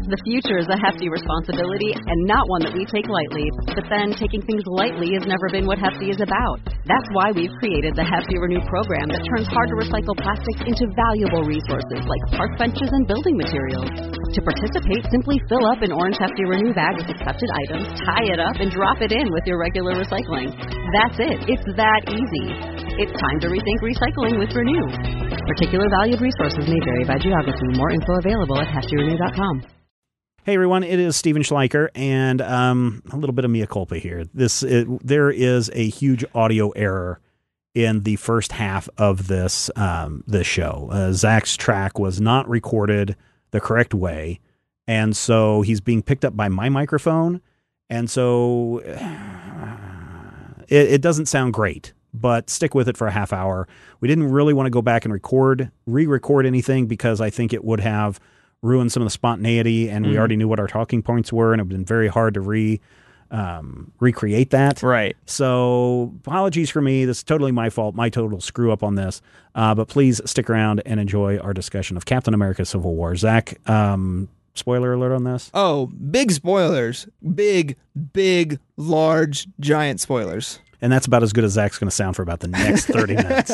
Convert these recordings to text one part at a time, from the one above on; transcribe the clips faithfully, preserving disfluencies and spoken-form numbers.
The future is a hefty responsibility and not one that we take lightly. But then, taking things lightly has never been what Hefty is about. That's why we've created the Hefty Renew program that turns hard-to-recycle plastics into valuable resources like park benches and building materials. To participate, simply fill up an orange Hefty Renew bag with accepted items, tie it up, and drop it in with your regular recycling. That's it. It's that easy. It's time to rethink recycling with Renew. Particular valued resources may vary by geography. More info available at hefty renew dot com. Hey everyone, it is Steven Schleicher, and um, a little bit of mea culpa here. This it, there is a huge audio error in the first half of this um, this show. Uh, Zach's track was not recorded the correct way, and so he's being picked up by my microphone, and so uh, it, it doesn't sound great. But stick with it for a half hour. We didn't really want to go back and record, re-record anything because I think it would have ruined some of the spontaneity, and mm. we already knew what our talking points were, and it would have been very hard to re um, recreate that. Right. So apologies for me. This is totally my fault, my total screw up on this. Uh, but please stick around and enjoy our discussion of Captain America Civil War. Zach, um, spoiler alert on this? Oh, big spoilers. Big, big, large, giant spoilers. And that's about as good as Zach's going to sound for about the next thirty minutes.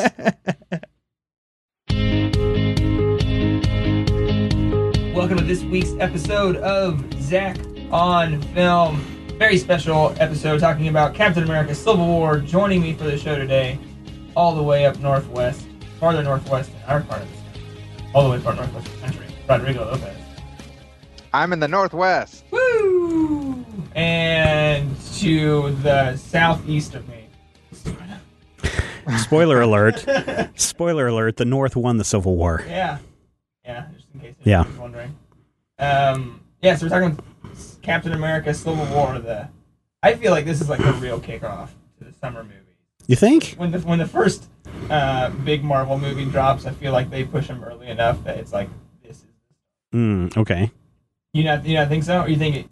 Welcome to this week's episode of Zach on Film. Very special episode talking about Captain America Civil War. Joining me for the show today, all the way up northwest, farther northwest in our part of this country, all the way far northwest of the country, Rodrigo Lopez. I'm in the northwest. Woo! And to the southeast of me. Spoiler alert. Spoiler alert. The North won the Civil War. Yeah. Yeah, just in case yeah. anyone was wondering. Um, yeah, so we're talking Captain America Civil War. The I feel like this is like a real kickoff to the summer movie. You think? When the when the first uh, big Marvel movie drops, I feel like they push them early enough that it's like, this is... Mm, okay. You not, you not think so? Or you think it...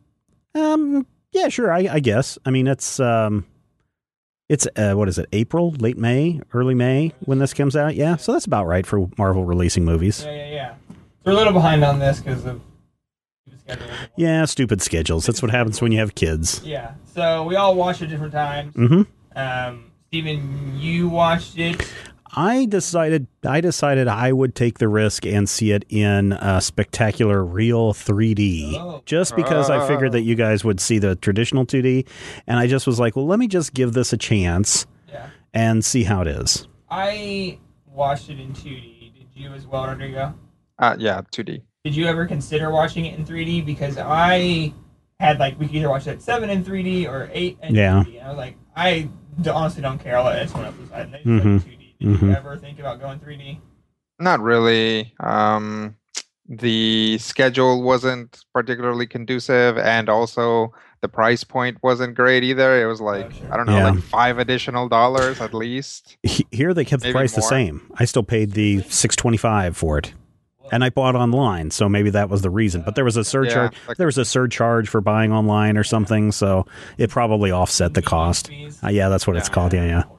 Um, yeah, sure, I, I guess. I mean, it's... Um... It's, uh, what is it, April, late May, early May when this comes out? Yeah, so that's about right for Marvel releasing movies. Yeah, yeah, yeah. So we're a little behind on this because of stupid schedules. Yeah, stupid schedules. That's what happens when you have kids. Yeah, so we all watch at different times. Mm-hmm. Um, Steven, you watched it. I decided I decided I would take the risk and see it in uh, spectacular real three D, oh. just because I figured that you guys would see the traditional two D, and I just was like, well, let me just give this a chance yeah. and see how it is. I watched it in two D. Did you as well, Rodrigo? Uh, yeah, two D. Did you ever consider watching it in three D? Because I had, like, we could either watch it at seven in three D or eight in yeah. three D. And I was like, I honestly don't care. I'll let someone else decide. And they just mm-hmm. like two D. Did mm-hmm. you ever think about going three D? Not really. Um, the schedule wasn't particularly conducive, and also the price point wasn't great either. It was like, oh, sure. I don't know, yeah. like five additional dollars at least. Here they kept Maybe the price more. the same. I still paid the six twenty-five for it. And I bought online, so maybe that was the reason. But there was a surcharge. Yeah, like, there was a surcharge for buying online or something, so it probably offset the cost. Uh, yeah, that's what yeah. it's called. Yeah, yeah,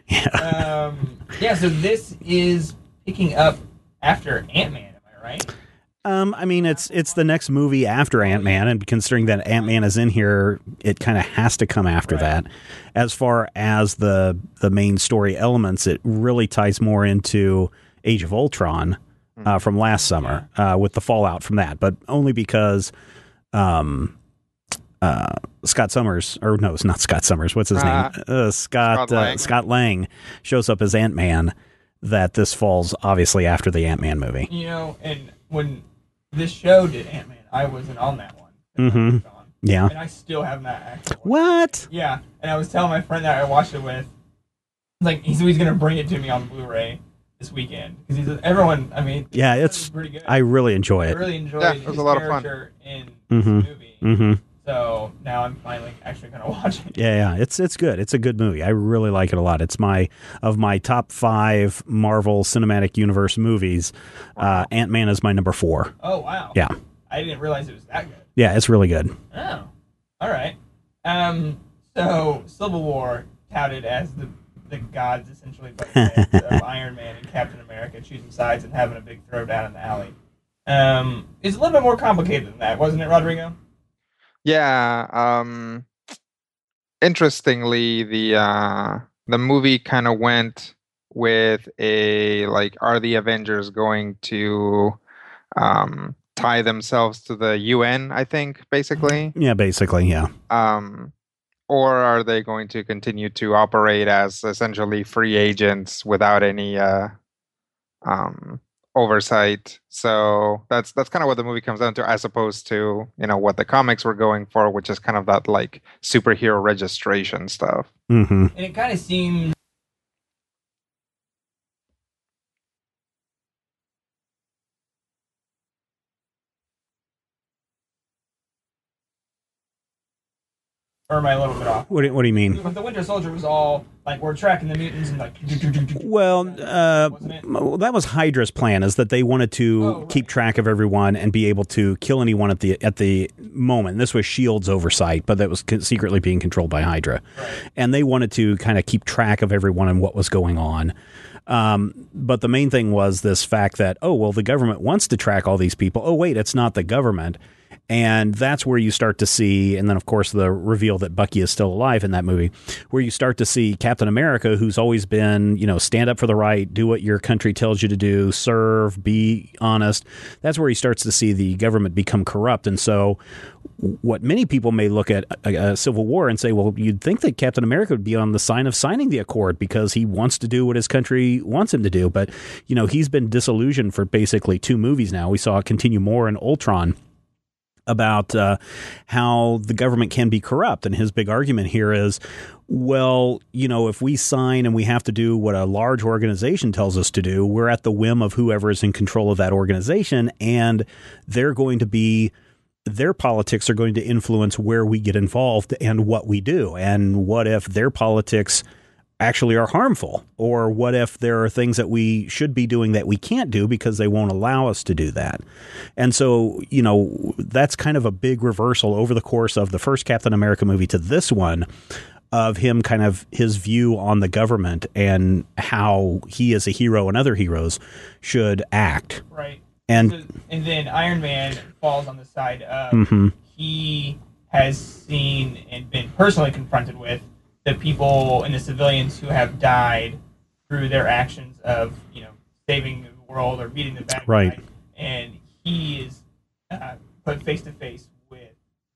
yeah. Um, yeah. So this is picking up after Ant-Man. Am I right? Um, I mean, it's it's the next movie after Ant-Man, and considering that Ant-Man is in here, it kind of has to come after right. that. As far as the the main story elements, it really ties more into Age of Ultron. Uh, from last summer, uh, with the fallout from that, but only because um, uh, Scott Summers, or no, it's not Scott Summers. What's his uh, name? Uh, Scott Scott Lang. Uh, Scott Lang shows up as Ant-Man. That this falls obviously after the Ant-Man movie. You know, and when this show did Ant-Man, I wasn't on that one. Mm-hmm. On, yeah, and I still have not actually. What? Yeah, and I was telling my friend that I watched it with, like, he's he's gonna bring it to me on Blu-ray this weekend because he's everyone. I mean, yeah, it's pretty good. I really enjoy it. I really enjoyed yeah, his it was a lot of fun in mm-hmm. this movie. Mm-hmm. So now I'm finally actually going to watch it. Yeah, yeah, it's it's good. It's a good movie. I really like it a lot. It's my of my top five Marvel Cinematic Universe movies. Uh, Ant-Man is my number four. Oh wow! Yeah, I didn't realize it was that good. Yeah, it's really good. Oh, all right. Um, so Civil War touted as the the gods essentially, but of Iron Man and Captain America choosing sides and having a big throwdown in the alley. um, is a little bit more complicated than that, wasn't it, Rodrigo? Yeah. Um, interestingly, the uh, the movie kind of went with a like, are the Avengers going to um, tie themselves to the U N? I think basically. Yeah, basically, yeah. Um, or are they going to continue to operate as essentially free agents without any uh, um, oversight? So that's that's kind of what the movie comes down to, as opposed to, you know, what the comics were going for, which is kind of that like superhero registration stuff. Mm-hmm. And it kind of seems or am I a little bit off? What do, what do you mean? But the Winter Soldier was all like, we're tracking the mutants and like. Well, uh, wasn't it? well, that was Hydra's plan, is that they wanted to Oh, right. keep track of everyone and be able to kill anyone at the at the moment. This was Shield's oversight, but that was co- secretly being controlled by Hydra. Right. And they wanted to kind of keep track of everyone and what was going on. Um, but the main thing was this fact that, oh, well, the government wants to track all these people. Oh, wait, it's not the government. And that's where you start to see, and then, of course, the reveal that Bucky is still alive in that movie, where you start to see Captain America, who's always been, you know, stand up for the right, do what your country tells you to do, serve, be honest. That's where he starts to see the government become corrupt. And so what many people may look at a, a Civil War and say, well, you'd think that Captain America would be on the sign of signing the Accord because he wants to do what his country wants him to do. But, you know, he's been disillusioned for basically two movies now. We saw it continue more in Ultron, about uh, how the government can be corrupt. And his big argument here is, well, you know, if we sign and we have to do what a large organization tells us to do, we're at the whim of whoever is in control of that organization, and they're going to be, their politics are going to influence where we get involved and what we do. And what if their politics actually are harmful? Or what if there are things that we should be doing that we can't do because they won't allow us to do that? And so, you know, that's kind of a big reversal over the course of the first Captain America movie to this one, of him kind of his view on the government and how he as a hero and other heroes should act. Right. And So- and then Iron Man falls on the side of Mhm. he has seen and been personally confronted with the people and the civilians who have died through their actions of, you know, saving the world or beating the bad Right. guy. And he is uh, put face to face with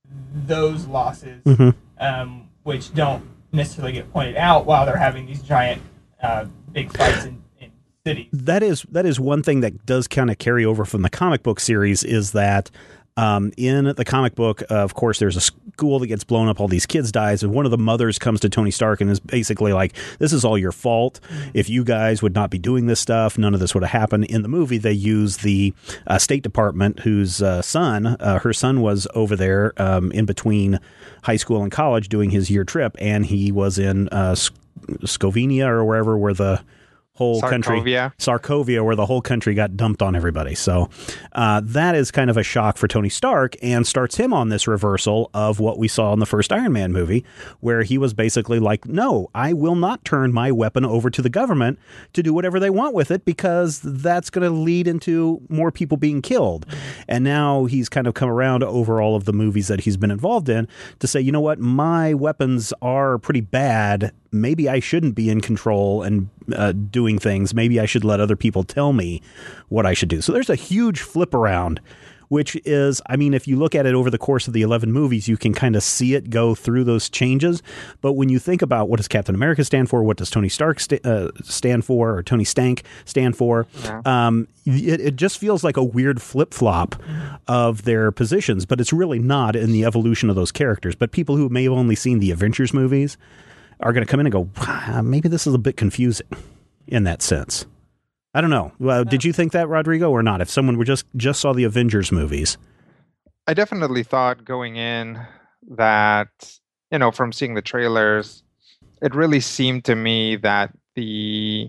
those losses, Mhm. um, which don't necessarily get pointed out while they're having these giant uh, big fights in, in cities. that is that is one thing that does kind of carry over from the comic book series, is that um, in the comic book, uh, of course, there's a school that gets blown up, all these kids dies, and one of the mothers comes to Tony Stark and is basically like, this is all your fault. If you guys would not be doing this stuff, none of this would have happened. In the movie, they use the uh, State Department, whose uh, son, uh, her son was over there um, in between high school and college doing his year trip, and he was in uh, Sc- Scovenia or wherever where the whole country Sarkovia. Sarkovia, where the whole country got dumped on everybody. So uh, that is kind of a shock for Tony Stark, and starts him on this reversal of what we saw in the first Iron Man movie, where he was basically like, no, I will not turn my weapon over to the government to do whatever they want with it, because that's going to lead into more people being killed. And now he's kind of come around over all of the movies that he's been involved in to say, you know what, my weapons are pretty bad. Maybe I shouldn't be in control and uh, doing things. Maybe I should let other people tell me what I should do. So there's a huge flip around, which is, I mean, if you look at it over the course of the eleven movies, you can kind of see it go through those changes. But when you think about what does Captain America stand for, what does Tony Stark st- uh, stand for, or Tony Stank stand for, Yeah. um, it, it just feels like a weird flip-flop of their positions. But it's really not in the evolution of those characters. But people who may have only seen the Avengers movies are going to come in and go, "Ah, maybe this is a bit confusing in that sense." I don't know. Uh, did you think that, Rodrigo, or not? If someone were just just saw the Avengers movies. I definitely thought going in that, you know, from seeing the trailers, it really seemed to me that the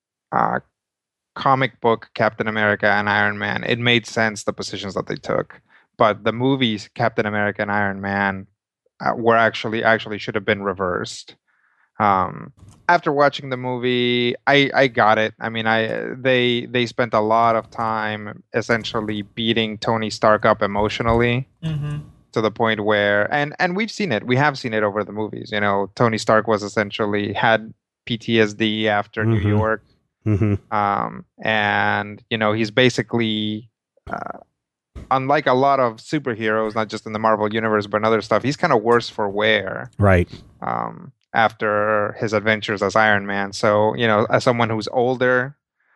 uh, comic book Captain America and Iron Man, it made sense, the positions that they took. But the movies Captain America and Iron Man uh, were actually actually should have been reversed. Um, after watching the movie, I, I got it. I mean, I they they spent a lot of time essentially beating Tony Stark up emotionally Mm-hmm. to the point where, and and we've seen it. We have seen it over the movies. You know, Tony Stark was essentially had P T S D after New Mhm. York, hmm um, and you know he's basically. Uh, Unlike a lot of superheroes, not just in the Marvel universe, but in other stuff, he's kind of worse for wear. Right. Um, after his adventures as Iron Man. So, you know, as someone who's older,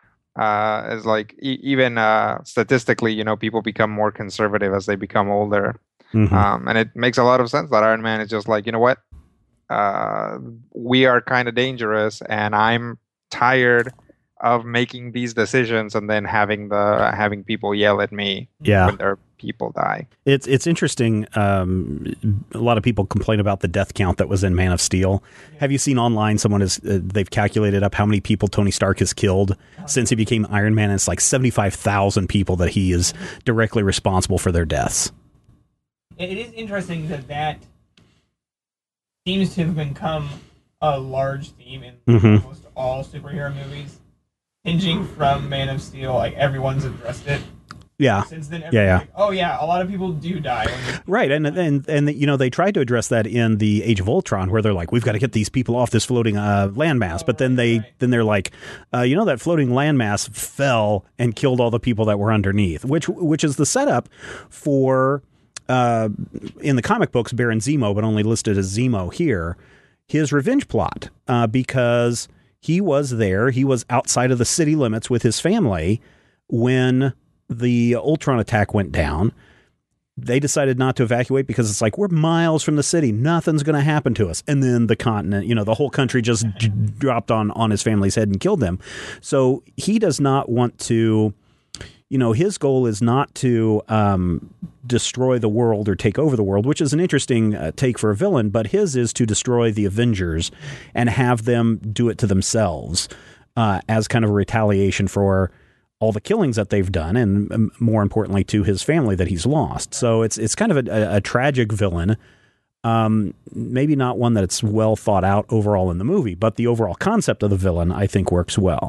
uh, is like e- even uh, statistically, you know, people become more conservative as they become older. Mhm. Um, and it makes a lot of sense that Iron Man is just like, you know what? Uh, we are kind of dangerous, and I'm tired of making these decisions and then having the having people yell at me Yeah. when their people die. It's it's interesting. Um, a lot of people complain about the death count that was in Man of Steel. Have you seen online? Someone has uh, they've calculated up how many people Tony Stark has killed since he became Iron Man. And it's like seventy-five thousand people that he is directly responsible for their deaths. It is interesting that that seems to have become a large theme in Mhm. almost all superhero movies. Hinging from Man of Steel, like everyone's addressed it. Yeah. Since then, Yeah, yeah. like, oh yeah, a lot of people do die. When they- Right, and and and you know they tried to address that in the Age of Ultron, where they're like, we've got to get these people off this floating uh, landmass. Oh, but then right, they right. then they're like, uh, you know, that floating landmass fell and killed all the people that were underneath, which which is the setup for uh, in the comic books Baron Zemo, but only listed as Zemo here, his revenge plot, uh, because he was there, he was outside of the city limits with his family when the Ultron attack went down. They decided not to evacuate because it's like, we're miles from the city. Nothing's going to happen to us. And then the continent, you know, the whole country just d- dropped on, on his family's head and killed them. So he does not want to, you know, his goal is not to um, destroy the world or take over the world, which is an interesting uh, take for a villain, but his is to destroy the Avengers and have them do it to themselves uh, as kind of a retaliation for all the killings that they've done, and um, more importantly to his family that he's lost. So it's it's kind of a, a, a tragic villain, um, maybe not one that's well thought out overall in the movie, but the overall concept of the villain I think works well.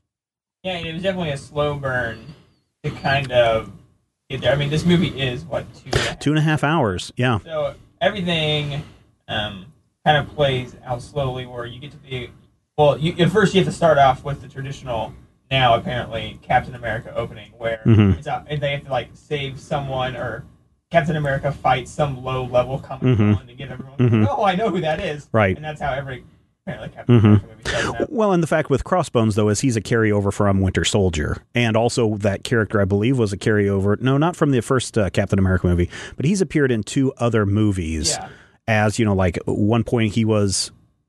Yeah, and it was definitely a slow burn to kind of get there. I mean, this movie is what two and a half Two and a half hours, yeah. So everything um, kind of plays out slowly, where you get to the well. You, at first, you have to start off with the traditional. Now, apparently, Captain America opening, where Mhm. it's out, and they have to like save someone, or Captain America fights some low-level comic Mhm. villain to get everyone. Mhm. Oh, I know who that is. Right. And that's how every apparently Captain Mhm. America movie starts out. Well, and the fact with Crossbones, though, is he's a carryover from Winter Soldier. And also that character, I believe, was a carryover. No, not from the first uh, Captain America movie, but he's appeared in two other movies Yeah. as, you know, like at one point he was,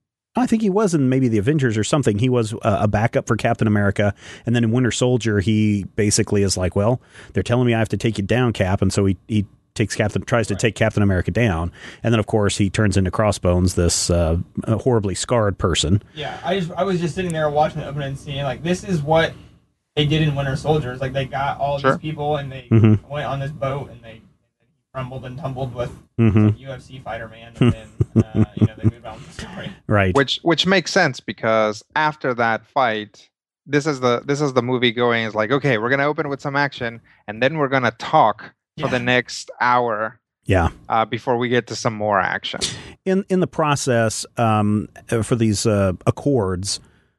I think he was in maybe the Avengers or something. He was uh, a backup for Captain America. And then in Winter Soldier, he basically is like, well, they're telling me I have to take you down, Cap. And so he, he takes Captain, tries to take Captain America down. And then, of course, he turns into Crossbones, this uh, horribly scarred person. Yeah, I just I was just sitting there watching the opening scene, like this is what they did in Winter Soldiers. Like they got all Sure. these people and they Mhm. went on this boat and they rumbled and tumbled with Mhm. some U F C fighter man, and then uh, you know they moved on with the story. Right. Which which makes sense because after that fight, this is the this is the movie going is like, okay, we're gonna open with some action and then we're gonna talk for Yeah. the next hour Yeah. uh, before we get to some more action. In in the process, um, uh, for these uh, accords,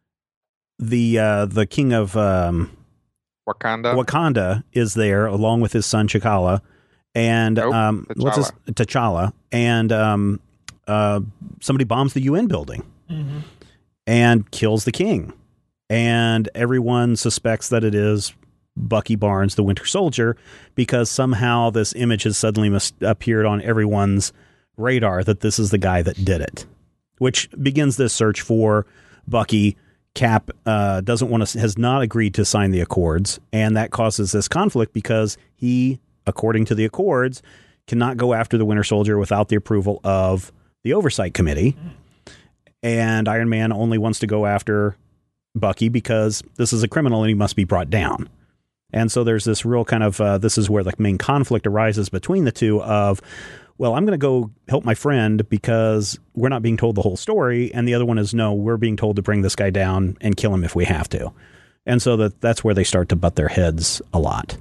the uh, the king of um, Wakanda. Wakanda is there along with his son T'Challa, and Nope, um, what's his T'Challa, and um, uh, somebody bombs the U N building Mm-hmm. and kills the king, and everyone suspects that it is Bucky Barnes, the Winter Soldier, because somehow this image has suddenly mis- appeared on everyone's radar that this is the guy that did it, which begins this search for Bucky. Cap uh, doesn't want to, has not agreed to sign the Accords, and that causes this conflict because he, according to the Accords, cannot go after the Winter Soldier without the approval of the Oversight Committee. And Iron Man only wants to go after Bucky because this is a criminal and he must be brought down. And so there's this real kind of, uh, this is where the main conflict arises between the two of, well, I'm going to go help my friend because we're not being told the whole story. And the other one is, no, we're being told to bring this guy down and kill him if we have to. And so that that's where they start to butt their heads a lot.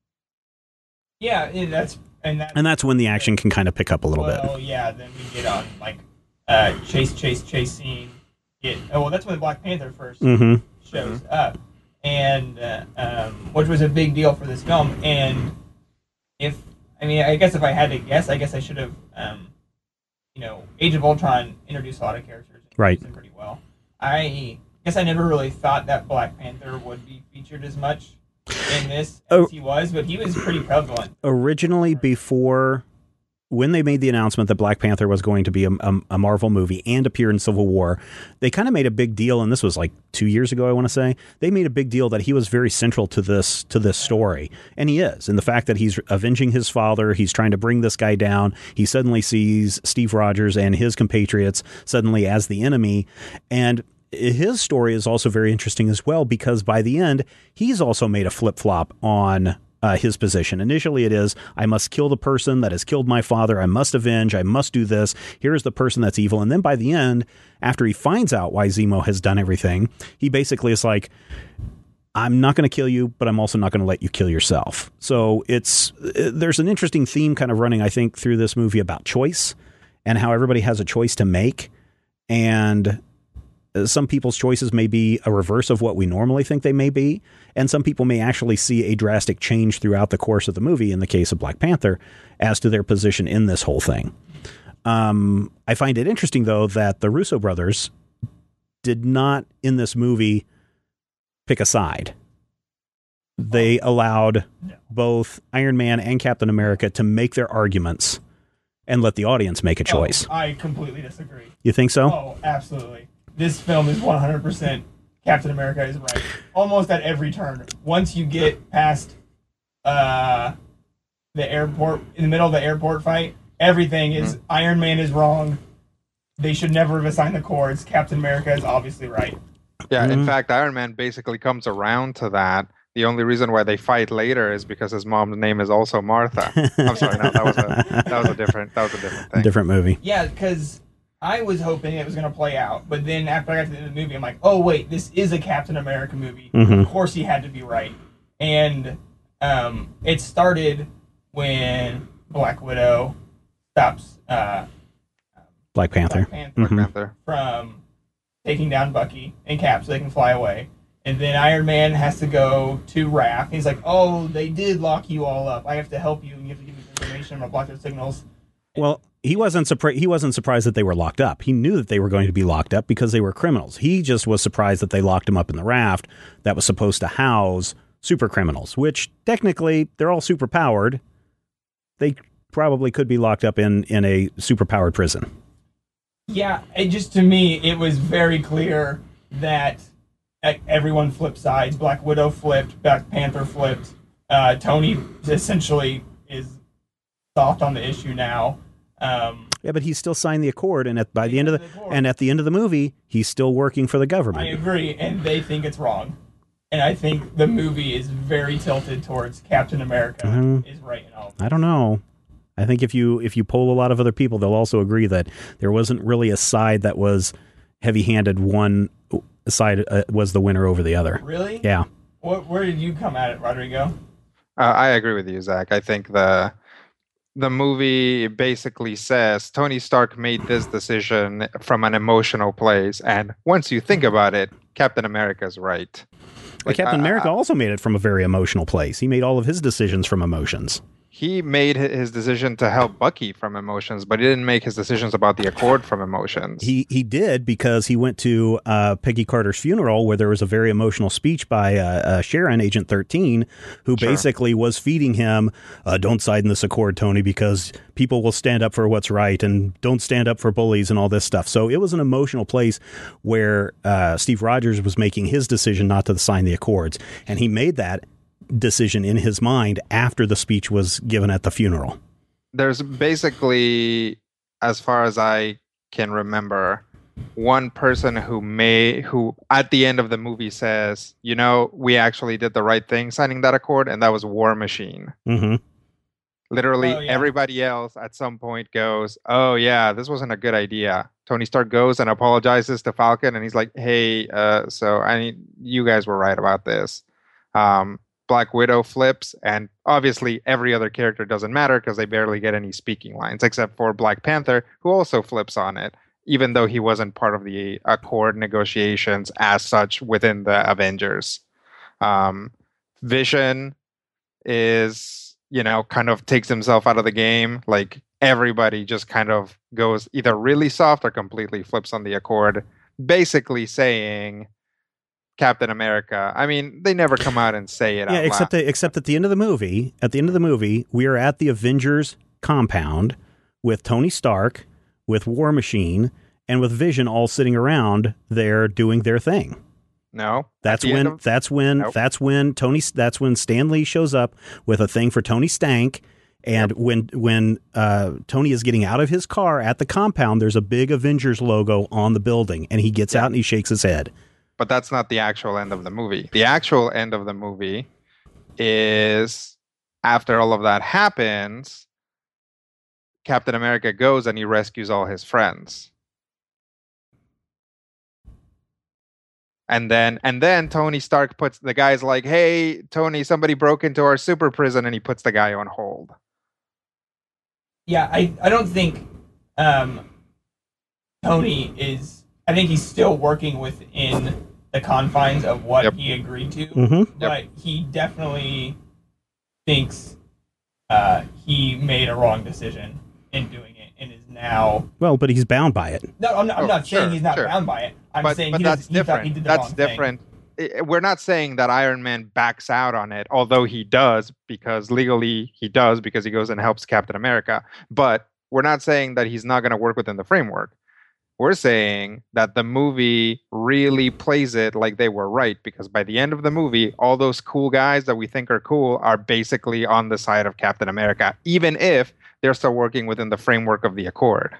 Yeah, and that's and that's, and that's when the action can kind of pick up a little well, bit. Oh yeah, then we get on like uh, chase, chase, chase scene. Get oh well, that's when Black Panther first Mm-hmm. shows up, and uh, um, which was a big deal for this film. And if I mean, I guess if I had to guess, I guess I should have, um, you know, Age of Ultron introduced a lot of characters, and right? Used them pretty well. I guess I never really thought that Black Panther would be featured as much in this as oh, he was, but he was pretty prevalent. Originally, before when they made the announcement that Black Panther was going to be a, a, a Marvel movie and appear in Civil War, they kind of made a big deal, and this was like two years ago, I want to say. They made a big deal that he was very central to this to this story, and he is. And the fact that he's avenging his father, he's trying to bring this guy down. He suddenly sees Steve Rogers and his compatriots suddenly as the enemy, and his story is also very interesting as well, because by the end, he's also made a flip-flop on uh, his position. Initially, it is, I must kill the person that has killed my father. I must avenge. I must do this. Here's the person that's evil. And then by the end, after he finds out why Zemo has done everything, he basically is like, I'm not going to kill you, but I'm also not going to let you kill yourself. So it's there's an interesting theme kind of running, I think, through this movie about choice and how everybody has a choice to make. And some people's choices may be a reverse of what we normally think they may be, and some people may actually see a drastic change throughout the course of the movie, in the case of Black Panther, as to their position in this whole thing. Um, I find it interesting, though, that the Russo brothers did not, in this movie, pick a side. They allowed both Iron Man and Captain America to make their arguments and let the audience make a choice. Oh, I completely disagree. You think so? Oh, absolutely. This film is one hundred percent Captain America is right. Almost at every turn. Once you get past uh, the airport, in the middle of the airport fight, everything is mm-hmm. Iron Man is wrong. They should never have assigned the cords. Captain America is obviously right. Yeah, mm-hmm. in fact, Iron Man basically comes around to that. The only reason why they fight later is because his mom's name is also Martha. I'm sorry, no, that was a that was a different that was a different thing. Different movie. Yeah, because I was hoping it was going to play out, but then after I got to the end of the movie, I'm like, oh wait, this is a Captain America movie. Mm-hmm. Of course, he had to be right. And um, it started when Black Widow stops uh, Black Panther, Black Panther, Black mm-hmm. Panther. from taking down Bucky and Cap so they can fly away. And then Iron Man has to go to Raph. He's like, oh, they did lock you all up. I have to help you, and you have to give me information. I'm going to block their signals. Well, he wasn't surprised. He wasn't surprised that they were locked up. He knew that they were going to be locked up because they were criminals. He just was surprised that they locked him up in the raft that was supposed to house super criminals, which technically they're all super powered. They probably could be locked up in, in a super powered prison. Yeah, it just to me, it was very clear that everyone flipped sides. Black Widow flipped. Black Panther flipped. Uh, Tony essentially is soft on the issue now. Um, yeah, but he still signed the accord, and at by the end of the, the and at the end of the movie, he's still working for the government. I agree, and they think it's wrong. And I think the movie is very tilted towards Captain America Mm-hmm. is right in all. I don't know. I think if you if you poll a lot of other people, they'll also agree that there wasn't really a side that was heavy-handed. One side uh, was the winner over the other. Really? Yeah. What, where did you come at it, Rodrigo? Uh, I agree with you, Zach. I think the the movie basically says Tony Stark made this decision from an emotional place, and once you think about it, Captain America's right. But Like, Captain I- America I- also made it from a very emotional place. He made all of his decisions from emotions. He made hi- his decision to help Bucky from emotions, but he didn't make his decisions about the Accord from emotions. He he did because he went to uh, Peggy Carter's funeral where there was a very emotional speech by uh, uh, Sharon, Agent thirteen, who Sure. basically was feeding him, uh, don't side in this accord, Tony, because people will stand up for what's right and don't stand up for bullies and all this stuff. So it was an emotional place where uh, Steve Rogers was making his decision not to sign the accords. And he made that decision in his mind after the speech was given at the funeral. There's basically, as far as I can remember, one person who may, who at the end of the movie says, you know, we actually did the right thing signing that accord, and that was War Machine. Mm-hmm. Literally Oh, yeah. everybody else at some point goes, "Oh yeah, this wasn't a good idea." Tony Stark goes and apologizes to Falcon, and he's like, "Hey, uh, so I mean, you guys were right about this." Um, Black Widow flips, and obviously every other character doesn't matter because they barely get any speaking lines, except for Black Panther, who also flips on it, even though he wasn't part of the Accord negotiations as such within the Avengers. Um, Vision is, you know, kind of takes himself out of the game. Like everybody just kind of goes either really soft or completely flips on the Accord, basically saying Captain America. I mean, they never come out and say it. Yeah, out except loud. that, except at the end of the movie, at the end of the movie, we are at the Avengers compound with Tony Stark, with War Machine, and with Vision all sitting around there doing their thing. No, That's when of, that's when nope. that's when Tony that's when Stan Lee shows up with a thing for Tony Stank, and yep. when when uh, Tony is getting out of his car at the compound, there's a big Avengers logo on the building, and he gets yep. out and he shakes his head. But that's not the actual end of the movie. The actual end of the movie is after all of that happens, Captain America goes and he rescues all his friends. And then and then Tony Stark puts the guy's like, "Hey, Tony, somebody broke into our super prison," and he puts the guy on hold. Yeah, I, I don't think um, Tony is... I think he's still working within the confines of what yep. he agreed to, mm-hmm. but yep. he definitely thinks uh, he made a wrong decision in doing it and is now... Well, but he's bound by it. No, I'm not, I'm oh, not saying sure, he's not sure. bound by it. I'm but, saying but he, that's does, he different. thought he did the that's wrong different. thing. We're not saying that Iron Man backs out on it, although he does, because legally he does, because he goes and helps Captain America. But we're not saying that he's not going to work within the framework. We're saying that the movie really plays it like they were right, because by the end of the movie, all those cool guys that we think are cool are basically on the side of Captain America, even if they're still working within the framework of the Accord.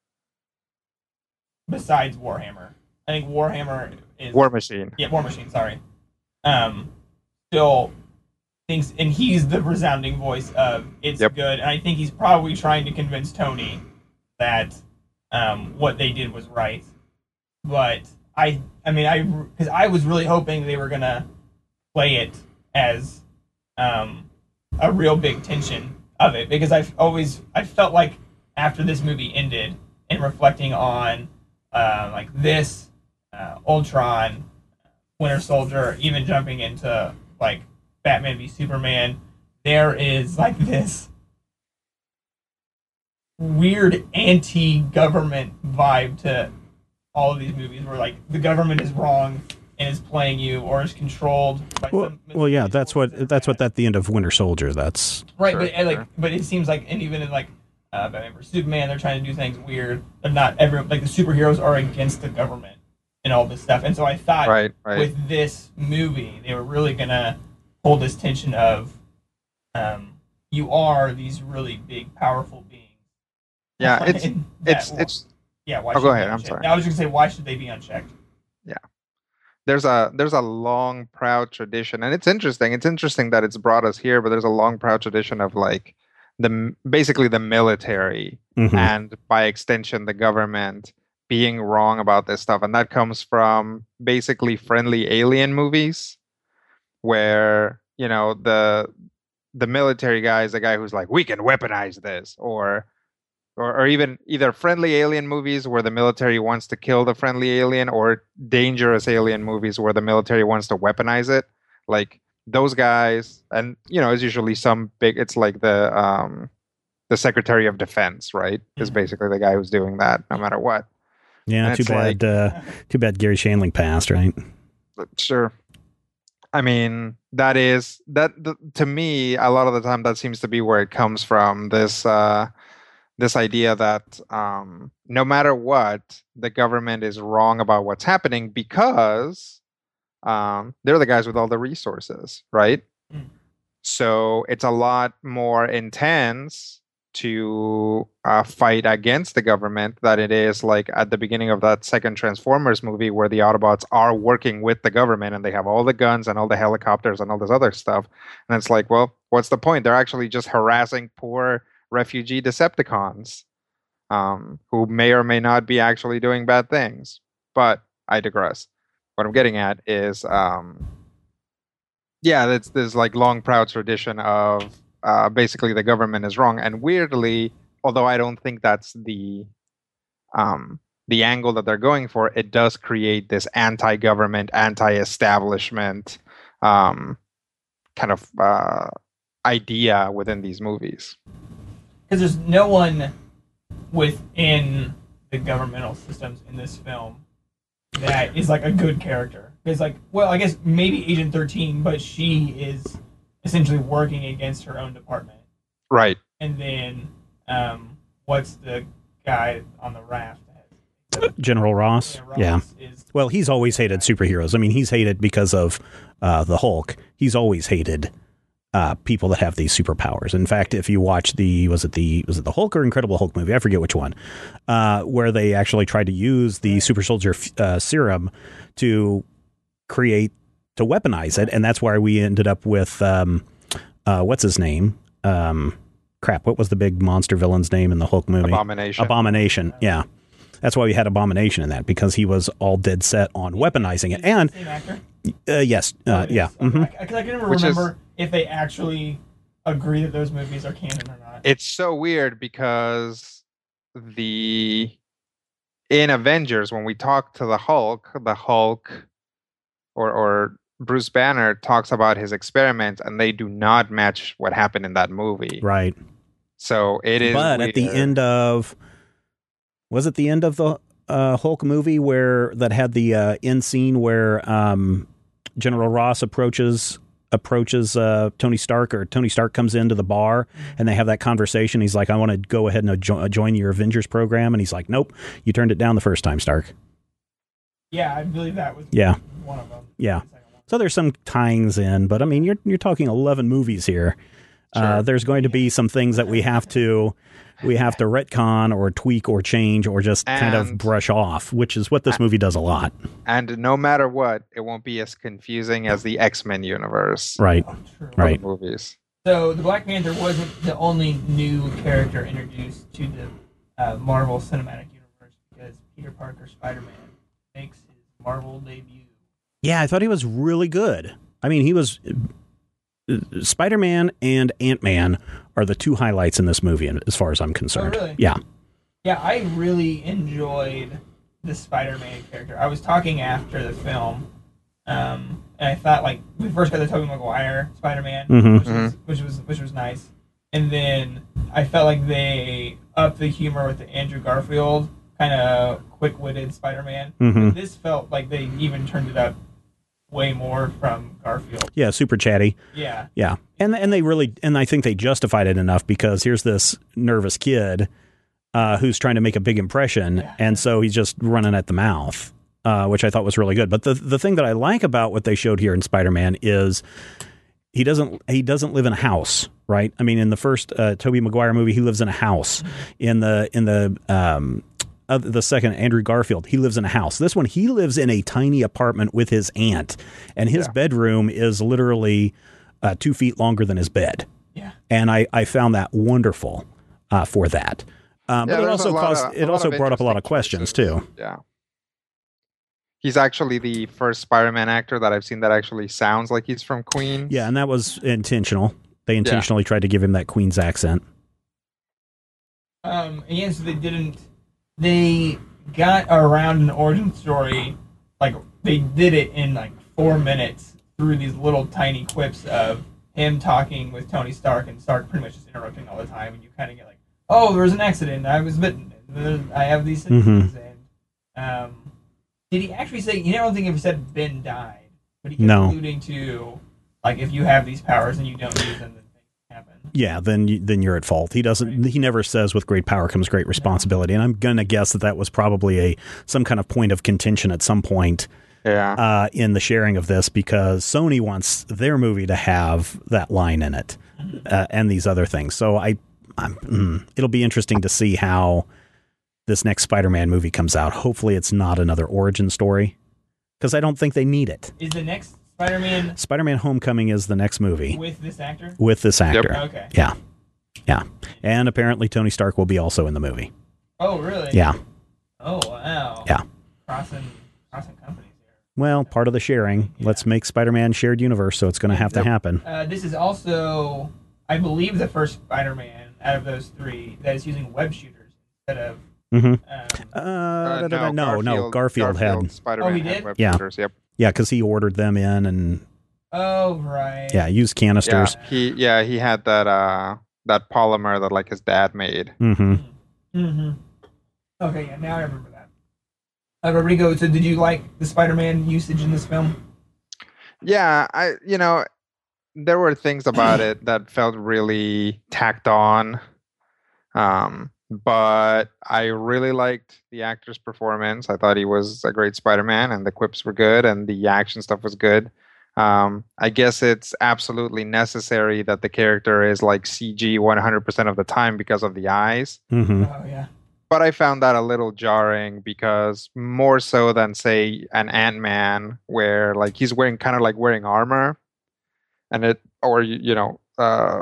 Besides Warhammer. I think Warhammer is... War Machine. Yeah, War Machine, sorry. Um, still thinks... And he's the resounding voice of it's yep. good. And I think he's probably trying to convince Tony that um, what they did was right. But I... I mean, I... Because I was really hoping they were going to play it as um, a real big tension of it. Because I've always... I felt like after this movie ended and reflecting on uh, like this... Uh, Ultron, Winter Soldier, even jumping into like Batman v Superman, there is like this weird anti-government vibe to all of these movies, where like the government is wrong and is playing you or is controlled by well, some. Well, yeah, that's what that's what at the end of Winter Soldier. That's right, sure, but and, like, sure. but it seems like, and even in like uh, Batman v Superman, they're trying to do things weird. They're not every like the superheroes are against the government and all this stuff. And so I thought right, right. with this movie, they were really going to hold this tension of um, you are these really big, powerful beings. Yeah, it's, that, it's, it's, yeah, why oh, should go they ahead, be I'm unchecked? sorry. I was just going to say, why should they be unchecked? Yeah. There's a, there's a long, proud tradition, and it's interesting. It's interesting that it's brought us here, but there's a long, proud tradition of like the, basically the military mm-hmm. and by extension, the government being wrong about this stuff. And that comes from basically friendly alien movies where, you know, the the military guy is the guy who's like, we can weaponize this, or or, or even either friendly alien movies where the military wants to kill the friendly alien, or dangerous alien movies where the military wants to weaponize it. Like those guys, and you know, it's usually some big, it's like the um the Secretary of Defense, right? Is basically the guy who's doing that no matter what. Yeah, and too bad. Like, uh, too bad Gary Shandling passed, right? Sure. I mean, that is that th- to me. A lot of the time, that seems to be where it comes from. This uh, this idea that um, no matter what, the government is wrong about what's happening because um, they're the guys with all the resources, right? Mm. So it's a lot more intense to uh, fight against the government that it is like at the beginning of that second Transformers movie where the Autobots are working with the government and they have all the guns and all the helicopters and all this other stuff. And it's like, well, what's the point? They're actually just harassing poor refugee Decepticons um, who may or may not be actually doing bad things. But I digress. What I'm getting at is, um, yeah, there's this like long, proud tradition of Uh, basically the government is wrong, and weirdly, although I don't think that's the um, the angle that they're going for, it does create this anti-government, anti-establishment um, kind of uh, idea within these movies. Because there's no one within the governmental systems in this film that is like a good character. Because like, well, I guess maybe Agent thirteen, but she is essentially working against her own department. Right. And then, um, what's the guy on the raft? General Ross. Yeah. Ross yeah. Is, well, he's always hated superheroes. I mean, he's hated because of uh, the Hulk. He's always hated uh, people that have these superpowers. In fact, if you watch the was it the was it the Hulk or Incredible Hulk movie? I forget which one, uh, where they actually tried to use the super soldier uh, serum to create. to weaponize it, and that's why we ended up with um uh what's his name um crap what was the big monster villain's name in the Hulk movie? Abomination. Abomination. Yeah, that's why we had Abomination in that, because he was all dead set on weaponizing it. And same actor? uh, yes uh, oh, yeah okay. mm-hmm. I, I, I can never Which remember is, if they actually agree that those movies are canon or not. It's so weird because the in Avengers, when we talk to the Hulk, the Hulk or or Bruce Banner talks about his experiments, and they do not match what happened in that movie. Right. So it is. But weird. at the end of, was it the end of the uh, Hulk movie where that had the uh, end scene where um, General Ross approaches approaches uh, Tony Stark, or Tony Stark comes into the bar and they have that conversation. He's like, "I want to go ahead and jo- join your Avengers program," and he's like, "Nope, you turned it down the first time, Stark." Yeah, I believe that was yeah. one of them. Yeah. So there's some tyings in, but I mean, you're you're talking eleven movies here. Sure. Uh, there's going to be some things that we have to we have to retcon or tweak or change or just and, kind of brush off, which is what this movie does a lot. And no matter what, it won't be as confusing as the X-Men universe. Right. Oh, right. Movies. So the Black Panther wasn't the only new character introduced to the uh, Marvel Cinematic Universe, because Peter Parker Spider-Man makes his Marvel debut. Yeah, I thought he was really good. I mean, he was uh, Spider-Man and Ant-Man are the two highlights in this movie, as far as I'm concerned. Oh, really? Yeah. Yeah, I really enjoyed the Spider-Man character. I was talking after the film, um, and I thought, like, we first got the Tobey Maguire Spider-Man, mm-hmm. which, was, which was which was nice, and then I felt like they upped the humor with the Andrew Garfield kind of quick-witted Spider-Man. Mm-hmm. This felt like they even turned it up way more from Garfield. Yeah, super chatty. Yeah. Yeah. And and they really, and I think they justified it enough, because here's this nervous kid uh, who's trying to make a big impression, yeah. and so he's just running at the mouth, uh, which I thought was really good. But the the thing that I like about what they showed here in Spider-Man is he doesn't he doesn't live in a house, right? I mean, in the first uh, Tobey Maguire movie, he lives in a house. In the in the um, Uh, the second, Andrew Garfield, he lives in a house. This one, he lives in a tiny apartment with his aunt, and his yeah. bedroom is literally uh, two feet longer than his bed. Yeah, and I, I found that wonderful uh, for that. Um, yeah, but it also caused of, it also brought up a lot of questions choices. too. Yeah, he's actually the first Spider-Man actor that I've seen that actually sounds like he's from Queens. Yeah, and that was intentional. They intentionally yeah. tried to give him that Queens accent. Um, and yes, they didn't. They got around an origin story, like, they did it in, like, four minutes through these little tiny quips of him talking with Tony Stark, and Stark pretty much just interrupting all the time, and you kind of get like, oh, there was an accident, I was bitten, I have these things, mm-hmm. and, um, did he actually say, you don't think he ever said Ben died, but he kept no. alluding to, like, if you have these powers and you don't use them, then happen. Yeah, then you, then you're at fault. He doesn't. Right. He never says with great power comes great responsibility. And I'm gonna guess that that was probably a some kind of point of contention at some point. Yeah. Uh, in the sharing of this, because Sony wants their movie to have that line in it, uh, and these other things. So I I'm, mm, it'll be interesting to see how this next Spider-Man movie comes out. Hopefully it's not another origin story, because I don't think they need it. Is the next Spider-Man Spider-Man Homecoming is the next movie. with this actor? With this actor. Yep. Okay. Yeah. Yeah. And apparently Tony Stark will be also in the movie. Oh, really? Yeah. Oh, wow. Yeah. Crossing, crossing companies here. Well, part of the sharing. Yeah. Let's make Spider-Man shared universe, so it's going to have to Yep. happen. Uh, this is also, I believe, the first Spider-Man out of those three that is using web shooters instead of. Mm-hmm. Um, Uh, Uh, da- da- da- no, no, Garfield, had. Spider-Man Oh, he had did? web Yeah. shooters, Yep. Yeah, because he ordered them in and, oh, right. yeah, used Yeah, canisters. he yeah he had that uh that polymer that like his dad made. Mm-hmm. Mm-hmm. Okay, yeah, now I remember that. Uh, Rodrigo, so did you like the Spider-Man usage in this film? Yeah, I you know there were things about it that felt really tacked on. Um but I really liked the actor's performance. I thought he was a great Spider-Man, and the quips were good, and the action stuff was good. Um, I guess it's absolutely necessary that the character is like C G one hundred percent of the time because of the eyes. Mm-hmm. Oh, yeah. But I found that a little jarring, because more so than, say, an Ant-Man, where like he's wearing kind of like wearing armor, and it or you you know. Uh,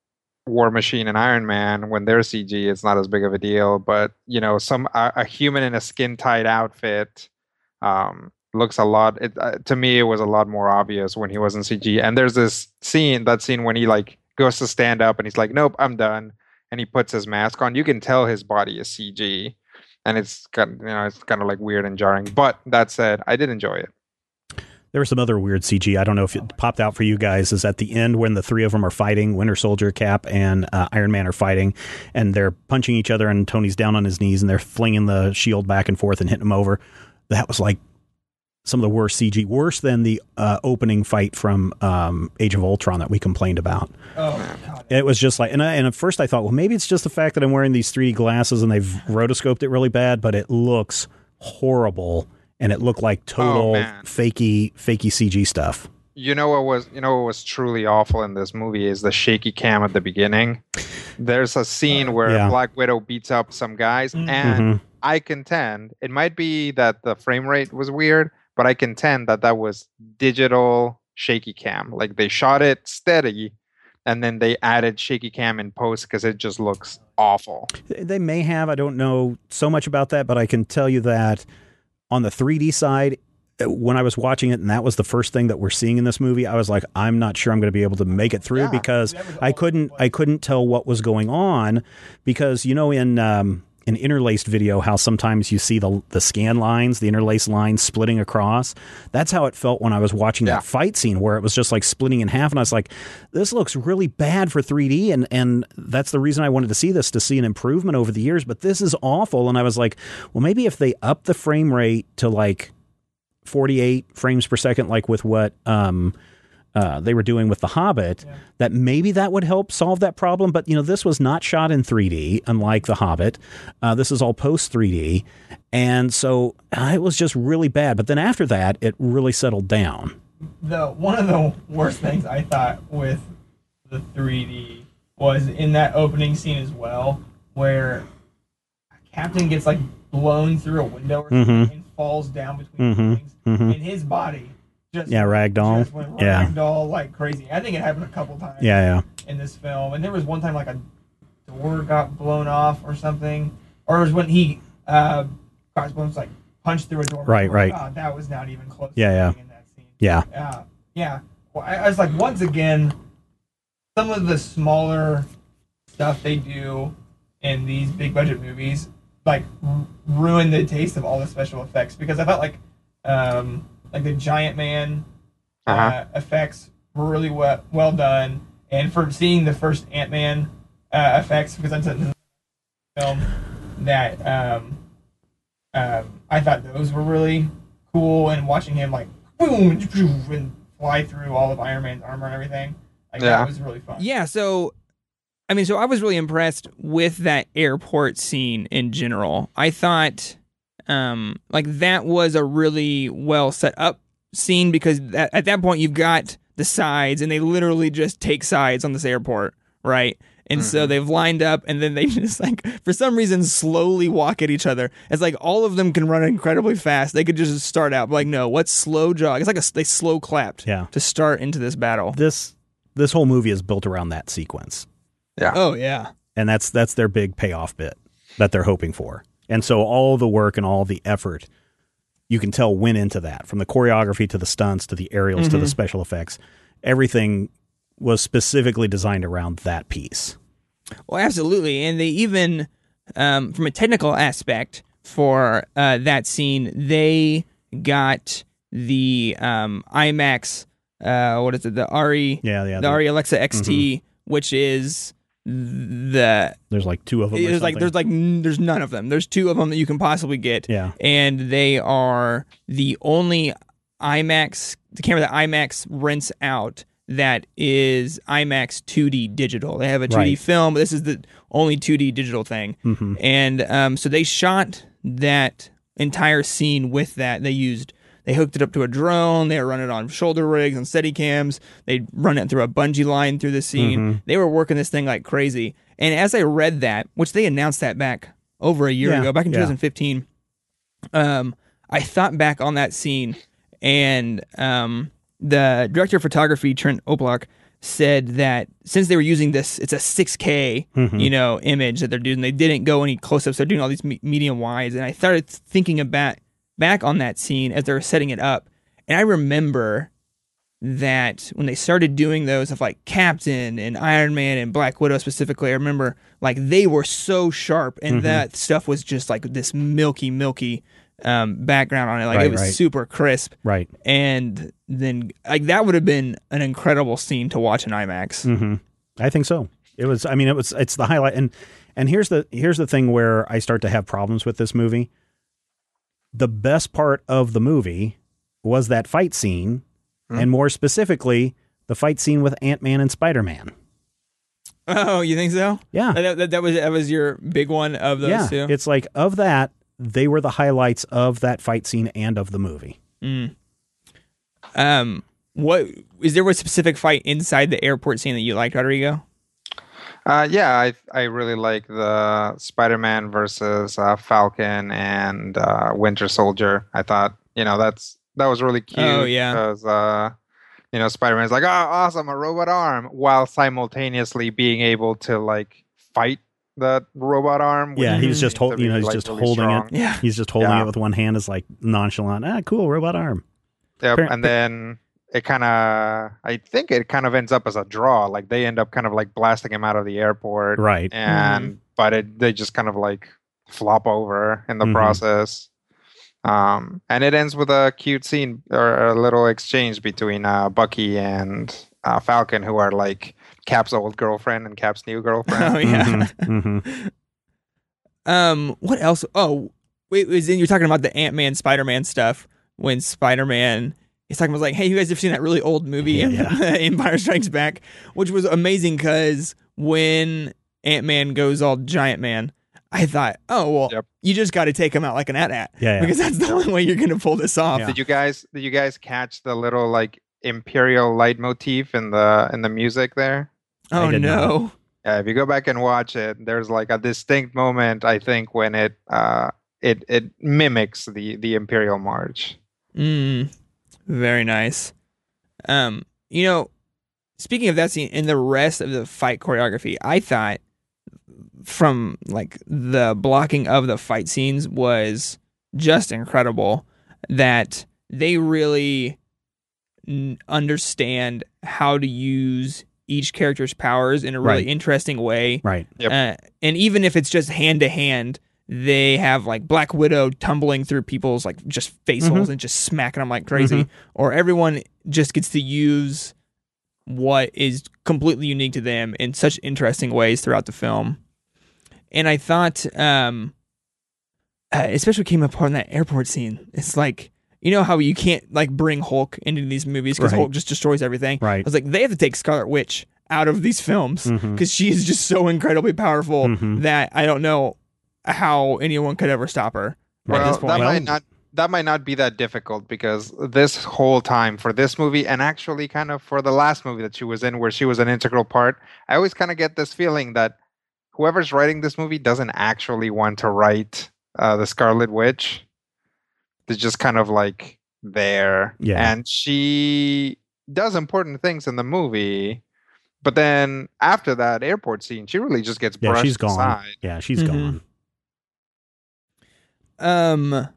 War Machine and Iron Man, when they're C G, it's not as big of a deal. But you know, some a, a human in a skin tight outfit um, looks a lot. It, uh, to me, it was a lot more obvious when he was in C G. And there's this scene, that scene when he like goes to stand up and he's like, "Nope, I'm done," and he puts his mask on. You can tell his body is C G, and it's kind, you know, it's kind of like weird and jarring. But that said, I did enjoy it. There was some other weird C G. I don't know if it popped out for you guys. Is at the end when the three of them are fighting, Winter Soldier, Cap, and uh, Iron Man are fighting, and they're punching each other, and Tony's down on his knees, and they're flinging the shield back and forth and hitting him over. That was like some of the worst C G, worse than the uh, opening fight from um, Age of Ultron that we complained about. Oh, God. It was just like, and, I, and at first I thought, well, maybe it's just the fact that I'm wearing these three D glasses and they've rotoscoped it really bad, but it looks horrible. And it looked like total Oh, man. fakey, fakey C G stuff. You know what was you know what was truly awful in this movie is the shaky cam at the beginning. There's a scene where Yeah. Black Widow beats up some guys, Mhm. and Mhm. I contend it might be that the frame rate was weird, but I contend that that was digital shaky cam. Like they shot it steady, and then they added shaky cam in post because it just looks awful. They may have. I don't know so much about that, but I can tell you that on the three D side, when I was watching it, and that was the first thing that we're seeing in this movie, I was like, I'm not sure I'm going to be able to make it through Yeah. because That was I all couldn't, over the I couldn't tell what was going on because, you know, in, um, an interlaced video, how sometimes you see the the scan lines, the interlaced lines splitting across. That's how it felt when I was watching Yeah. that fight scene where it was just like splitting in half. And I was like, this looks really bad for three D. And, and that's the reason I wanted to see this, to see an improvement over the years. But this is awful. And I was like, well, maybe if they up the frame rate to like forty-eight frames per second, like with what um, uh, they were doing with The Hobbit, Yeah. that maybe that would help solve that problem. But, you know, this was not shot in three D, unlike The Hobbit. Uh, this is all post three D. And so uh, it was just really bad. But then after that, it really settled down. The one of the worst things I thought with the three D was in that opening scene as well, where Captain gets like blown through a window or something Mhm. and falls down between Mhm. the buildings, Mhm. and his body just Yeah, ragdoll. just went Yeah. ragdoll like crazy. I think it happened a couple times. Yeah, yeah. in this film, and there was one time like a door got blown off or something, or it was when he uh, Crossbones like punched through a door. Right, right. God, that was not even close. Yeah, to yeah. being in that scene. Yeah. Yeah, yeah. Well, I, I was like, once again, some of the smaller stuff they do in these big budget movies like r- ruin the taste of all the special effects, because I felt like um, like the Giant Man uh, Uh-huh. effects were really well, well done, and for seeing the first Ant-Man uh, effects, because that's a film that um, um, I thought those were really cool, and watching him like boom and fly through all of Iron Man's armor and everything, like Yeah. that was really fun. Yeah, so I mean, so I was really impressed with that airport scene in general. I thought um like that was a really well set up scene, because that, at that point you've got the sides and they literally just take sides on this airport, right? And so they've lined up, and then they just like, for some reason, slowly walk at each other. It's like all of them can run incredibly fast. They could just start out, but like, no, what slow jog? It's like a, they slow clapped Yeah. to start into this battle. This this whole movie is built around that sequence. Yeah. Oh, yeah. And that's that's their big payoff bit that they're hoping for. And so all the work and all the effort, you can tell, went into that. From the choreography to the stunts to the aerials Mm-hmm. to the special effects. Everything was specifically designed around that piece. Well, absolutely. And they even, um, from a technical aspect for uh, that scene, they got the um, IMAX, uh, what is it, the Ari, Yeah, yeah. the the- Ari Alexa X T, which is the There's like two of them. or there's like something. there's like n- there's none of them. There's two of them that you can possibly get. Yeah. And they are the only IMAX, the camera that IMAX rents out that is IMAX two D digital. They have a two D Right. film, but this is the only two D digital thing. Mhm. And um, so they shot that entire scene with that. They used, they hooked it up to a drone. They were running it on shoulder rigs and steady cams. They run it through a bungee line through the scene. Mm-hmm. They were working this thing like crazy. And as I read that, which they announced that back over a year Yeah, ago, back in yeah. twenty fifteen, um, I thought back on that scene, and um, the director of photography, Trent Oplock, said that since they were using this, it's a six K, Mhm. you know, image that they're doing. They didn't go any close-ups. They're doing all these me- medium wides, and I started thinking about back on that scene as they were setting it up, and I remember that when they started doing those of like Captain and Iron Man and Black Widow specifically, I remember like they were so sharp, and Mhm. that stuff was just like this milky, milky um, background on it. Like Right, it was right. super crisp. Right. And then like that would have been an incredible scene to watch in IMAX. hmm I think so. It was. I mean, it was. It's the highlight. And and here's the here's the thing where I start to have problems with this movie. The best part of the movie was that fight scene, and more specifically, the fight scene with Ant-Man and Spider-Man. Oh, you think so? Yeah. That, that, that was that was your big one of those yeah. two. It's like of that, they were the highlights of that fight scene and of the movie. Mm. Um, what is there a specific fight inside the airport scene that you liked, Rodrigo? Uh, yeah, I I really like the Spider-Man versus uh, Falcon and uh, Winter Soldier. I thought, you know, that's that was really cute. Oh, yeah. Because uh, you know, Spider-Man's like, oh, awesome, a robot arm, while simultaneously being able to like fight the robot arm. which Yeah, he was seems just to hold, be, you know, he's like, just really holding strong. it. Yeah. He's just holding Yeah. it with one hand, is like nonchalant. Ah, cool, robot arm. Yep, Appar- and then it kind of, I think it kind of ends up as a draw. Like they end up kind of like blasting him out of the airport, Right. and but it, they just kind of like flop over in the Mhm. process. Um, and it ends with a cute scene or a little exchange between uh, Bucky and uh, Falcon, who are like Cap's old girlfriend and Cap's new girlfriend. Oh yeah. Mhm, mhm. Um, what else? Oh, wait, was in you're talking about the Ant-Man, Spider-Man stuff when Spider-Man he's talking about like, hey, you guys have seen that really old movie, Yeah, yeah. Empire Strikes Back, which was amazing because when Ant-Man goes all giant man, I thought, oh well, Yep. you just got to take him out like an at-at Yeah, yeah. because that's the only way you're gonna pull this off. Yeah. Did you guys did you guys catch the little like Imperial leitmotif in the in the music there? I Oh did not. no. Yeah, if you go back and watch it, there's like a distinct moment, I think, when it uh it it mimics the the Imperial March. Mm, very nice. Um, you know, speaking of that scene and the rest of the fight choreography, I thought from like the blocking of the fight scenes was just incredible. That they really n- understand how to use each character's powers in a really Right. interesting way. Right. Yep. Uh, and even if it's just hand to hand, they have like Black Widow tumbling through people's like just face Mhm. holes and just smacking them like crazy, Mhm. or everyone just gets to use what is completely unique to them in such interesting ways throughout the film. And I thought, um, uh, especially came up on that airport scene. It's like, you know how you can't like bring Hulk into these movies because Right. Hulk just destroys everything. Right. I was like, they have to take Scarlet Witch out of these films Mhm. because she is just so incredibly powerful Mhm. that I don't know how anyone could ever stop her at Well, this that point. Well- might not that might not be that difficult because this whole time for this movie and actually kind of for the last movie that she was in where she was an integral part, I always kind of get this feeling that whoever's writing this movie doesn't actually want to write uh, the Scarlet Witch. They're just kind of like there. Yeah. And she does important things in the movie. But then after that airport scene, she really just gets Yeah, brushed she's gone. aside. Yeah, she's Mhm. gone. Um.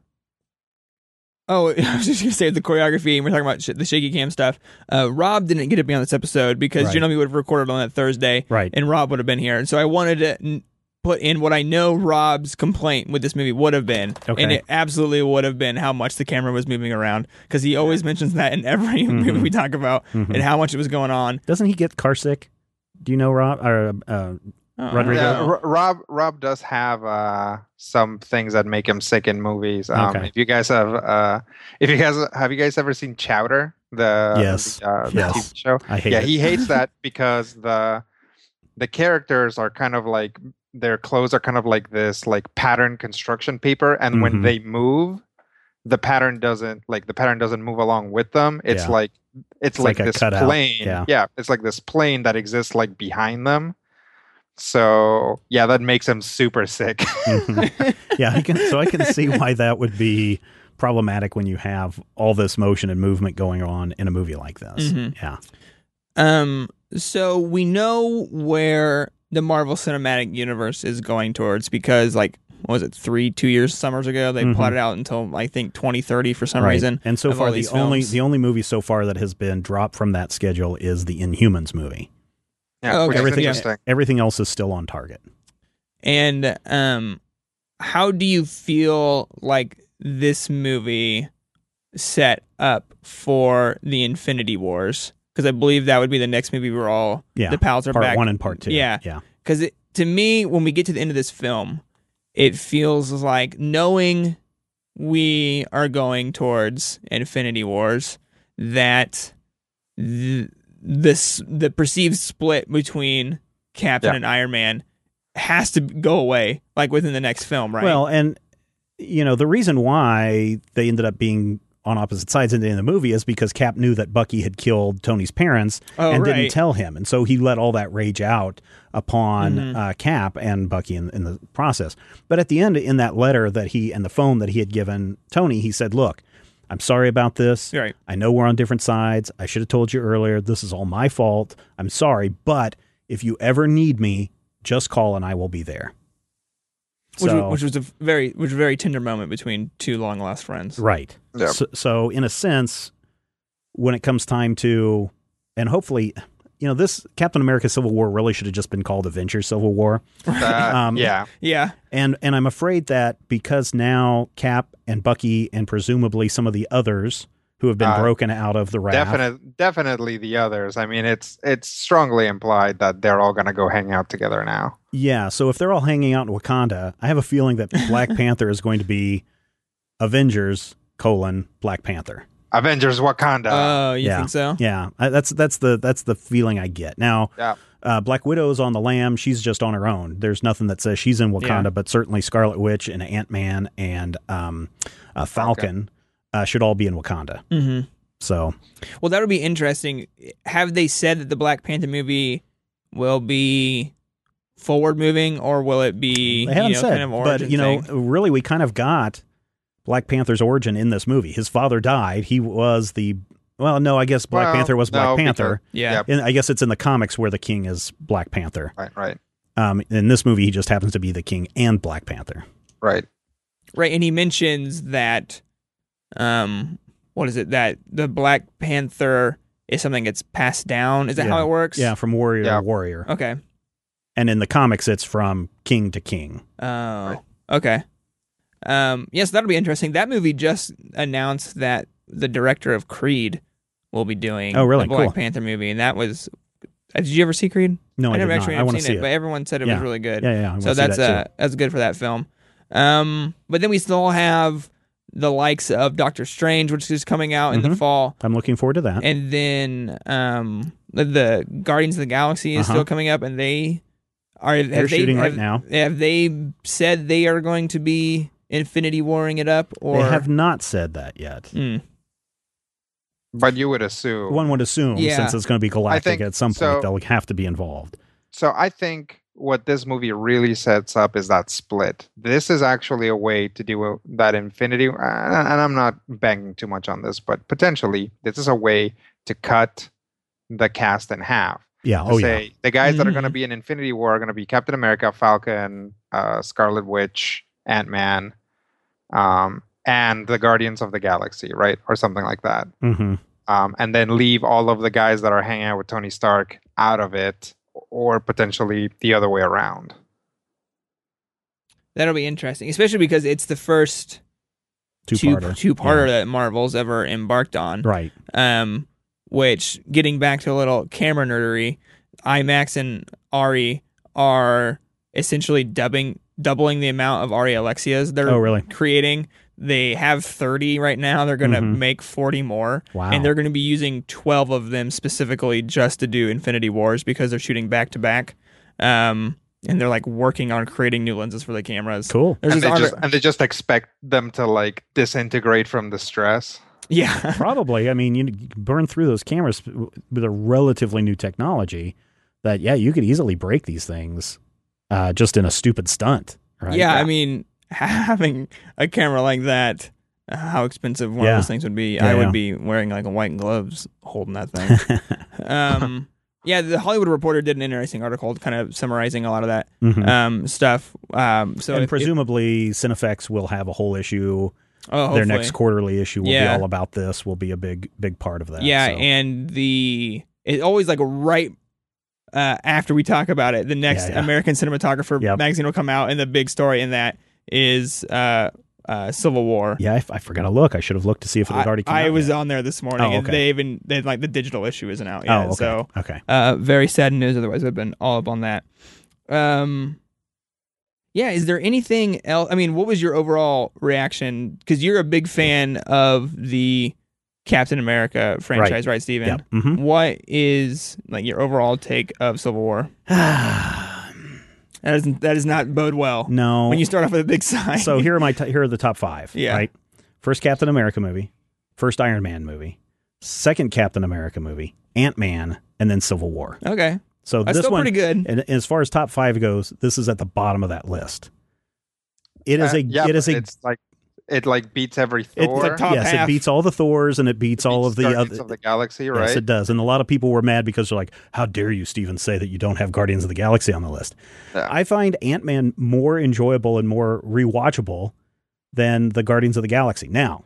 Oh, I was just gonna say the choreography, and we're talking about sh- the shaky cam stuff. Uh, Rob didn't get to be on this episode because Right. generally we would have recorded on that Thursday, Right. and Rob would have been here. And so I wanted to n- put in what I know Rob's complaint with this movie would have been, Okay. and it absolutely would have been how much the camera was moving around because he always mentions that in every Mhm. movie we talk about Mhm. and how much it was going on. Doesn't he get car sick? Do you know Rob or uh, Oh, Rodrigo? Yeah, I don't know. R- Rob Rob does have uh, some things that make him sick in movies. Um, Okay. If you guys have, uh, if you guys have you guys ever seen Chowder, the Yes. the, uh, the Yes. T V show? I hate yeah, it. he hates that because the the characters are kind of like their clothes are kind of like this like pattern construction paper, and when Mhm. they move, the pattern doesn't like the pattern doesn't move along with them. It's Yeah. like it's, It's like, like a this cutout. plane. Yeah. it's like this plane that exists like behind them. So yeah, that makes him super sick. Mhm. Yeah, I can, so I can see why that would be problematic when you have all this motion and movement going on in a movie like this. Mhm. Yeah. Um, so we know where the Marvel Cinematic Universe is going towards because, like, what was it, three, two years, summers ago, they Mhm. plotted out until I think twenty thirty for some Right. reason. And so of far, all the these only films. the only movie so far that has been dropped from that schedule is the Inhumans movie. yeah, Oh, which okay. is Everything- interesting. Everything else is still on target. And um, how do you feel like this movie set up for the Infinity Wars? Because I believe that would be the next movie we're all Yeah. the pals are Part back. one and part two. Yeah. Yeah. Because to me, when we get to the end of this film, it feels like knowing we are going towards Infinity Wars, that th- this the perceived split between Captain Yeah. and Iron Man has to go away, like within the next film, right? Well, and you know the reason why they ended up being on opposite sides in the end of the movie is because Cap knew that Bucky had killed Tony's parents Oh, and right. didn't tell him, and so he let all that rage out upon Mhm. uh, Cap and Bucky in, in the process. But at the end, in that letter that he and the phone that he had given Tony, he said, "Look, I'm sorry about this. Right. I know we're on different sides. I should have told you earlier. This is all my fault. I'm sorry, but if you ever need me, just call and I will be there." which, So- was, which was a very, which was a very tender moment between two long lost friends. Right. Yeah. So, so in a sense, when it comes time to, and hopefully, you know, this Captain America Civil War really should have just been called Avengers Civil War. Uh, Um, yeah, Yeah, And and I'm afraid that because now Cap and Bucky and presumably some of the others who have been Uh, broken out of the raft. definite, definitely the others. I mean, it's it's strongly implied that they're all gonna go hang out together now. Yeah. So if they're all hanging out in Wakanda, I have a feeling that Black Panther is going to be Avengers colon Black Panther. Avengers Wakanda. oh, you yeah. think so? Yeah, I, that's that's the that's the feeling I get. Now, Yeah. uh, Black Widow's on the lam. She's just on her own. There's nothing that says she's in Wakanda, Yeah. but certainly Scarlet Witch and Ant-Man and um, uh, Falcon uh, should all be in Wakanda. Mm-hmm. So, Well, that would be interesting. Have they said that the Black Panther movie will be forward moving, or will it be they haven't you know, said, kind of origin but you know, thing? really, we kind of got Black Panther's origin in this movie. His father died. He was the well, no, I guess Black Well, Panther was Black no, Panther. Yeah. Yep. And I guess it's in the comics where the king is Black Panther. Right, right, Um, in this movie, he just happens to be the king and Black Panther. right. Right, and he mentions that, um, what is it? That the Black Panther is something that's passed down. Is that Yeah. how it works? Yeah, from warrior Yeah. to warrior. Okay. And in the comics, it's from king to king. Oh. Okay. Um. Yes, that'll be interesting. That movie just announced that the director of Creed will be doing Oh, really? a Black Cool. Panther movie, and that was. uh, Did you ever see Creed? No, I, I did never not. actually I have want seen to see it, it. but everyone said it Yeah. was really good. Yeah, yeah. I wanna So see that's that uh that's good for that film. Um, but then we still have the likes of Doctor Strange, which is coming out in the Mhm. fall, I'm looking forward to that. and then um the, the Guardians of the Galaxy is Uh-huh. still coming up, and they are have They're they, shooting right have- now. Have they said they are going to be Infinity Warring it up? Or They have not said that yet. Mm. But you would assume. One would assume, Yeah. since it's going to be galactic think- at some point, so- they'll have to be involved. So I think what this movie really sets up is that split. This is actually a way to do that Infinity, and I'm not banging too much on this, but potentially this is a way to cut the cast in half. Yeah. To Oh, say yeah. the guys that are going to Mhm. be in Infinity War are going to be Captain America, Falcon, uh, Scarlet Witch, Ant-Man, um, and the Guardians of the Galaxy, right? Or something like that. hmm Um, and then leave all of the guys that are hanging out with Tony Stark out of it, or potentially the other way around. That'll be interesting, especially because it's the first two Two-parter. two-parter Yeah. that Marvel's ever embarked on. Right. Um, which, getting back to a little camera nerdery, IMAX and Ari are essentially dubbing doubling the amount of Ari Alexias they're Oh, really? creating. They have thirty right now. They're going to Mhm. make forty more. Wow. And they're going to be using twelve of them specifically just to do Infinity Wars because they're shooting back to back. Um, and they're like working on creating new lenses for the cameras. Cool. There's And this they, arti- just, and they just expect them to like disintegrate from the stress. yeah. Probably. I mean, you you can burn through those cameras with a relatively new technology that, yeah, you could easily break these things uh, just in a stupid stunt. Right? Yeah, I mean, having a camera like that, uh, how expensive one Yeah. of those things would be. Yeah, I would yeah. be wearing like a white gloves holding that thing. um, yeah, the Hollywood Reporter did an interesting article kind of summarizing a lot of that Mhm. um, stuff. Um, so and if- presumably, Cinefex will have a whole issue. oh, Their hopefully. next quarterly issue will Yeah. be all about this. Will be a big, big part of that. Yeah, so. and the it always like right uh, after we talk about it, the next Yeah, yeah. American Cinematographer Yep. magazine will come out, and the big story in that is uh, uh, Civil War. yeah, I, f- I forgot to look. I should have looked to see if it had already come I, I out was yet. on there this morning, Oh, and okay. they even they like the digital issue isn't out yet. Oh, okay. So okay. uh, very sad news. Otherwise, I've been all up on that. Um, yeah. Is there anything else? I mean, what was your overall reaction? Because you're a big fan of the Captain America franchise, right, Steven? Yep. Mhm. What is like your overall take of Civil War? That isn't that does not bode well No. when you start off with a big sign. So here are my t- here are the top five. Yeah. Right. First Captain America movie, first Iron Man movie, second Captain America movie, Ant-Man, and then Civil War. okay, So that's this still one, pretty good. and as far as top five goes, this is at the bottom of that list. It is Uh, a yeah, it is but a it's like it like beats every it- Thor. like top yes, half. it beats all the Thors and it beats all of beats the Guardians other. of the Galaxy, right? Yes, it does. And a lot of people were mad because they're like, "How dare you, Steven, say that you don't have Guardians of the Galaxy on the list?" Yeah. I find Ant-Man more enjoyable and more rewatchable than the Guardians of the Galaxy. Now,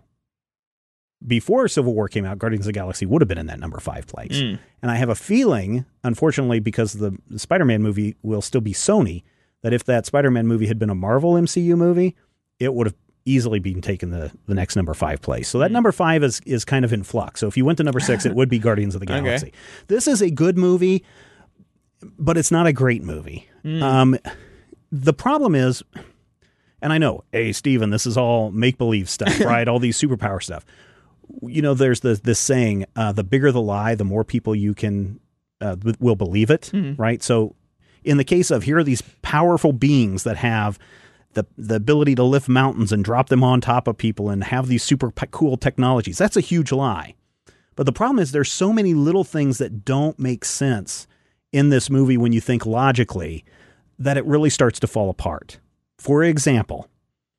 before Civil War came out, Guardians of the Galaxy would have been in that number five place. Mm. And I have a feeling, unfortunately, because the, the Spider-Man movie will still be Sony, that if that Spider-Man movie had been a Marvel M C U movie, it would have easily been taken the, the next number five place. So that Mm. number five is is kind of in flux. So if you went to number six, it would be Guardians of the Okay. Galaxy. This is a good movie, but it's not a great movie. Mm. Um, the problem is, and I know, hey, Steven, this is all make-believe stuff, right? All these superpower stuff. You know, there's this, this saying, uh, the bigger the lie, the more people you can uh, w- will believe it, Mhm. right? So in the case of here are these powerful beings that have the the ability to lift mountains and drop them on top of people and have these super p- cool technologies. That's a huge lie. But the problem is there's so many little things that don't make sense in this movie when you think logically that it really starts to fall apart. For example,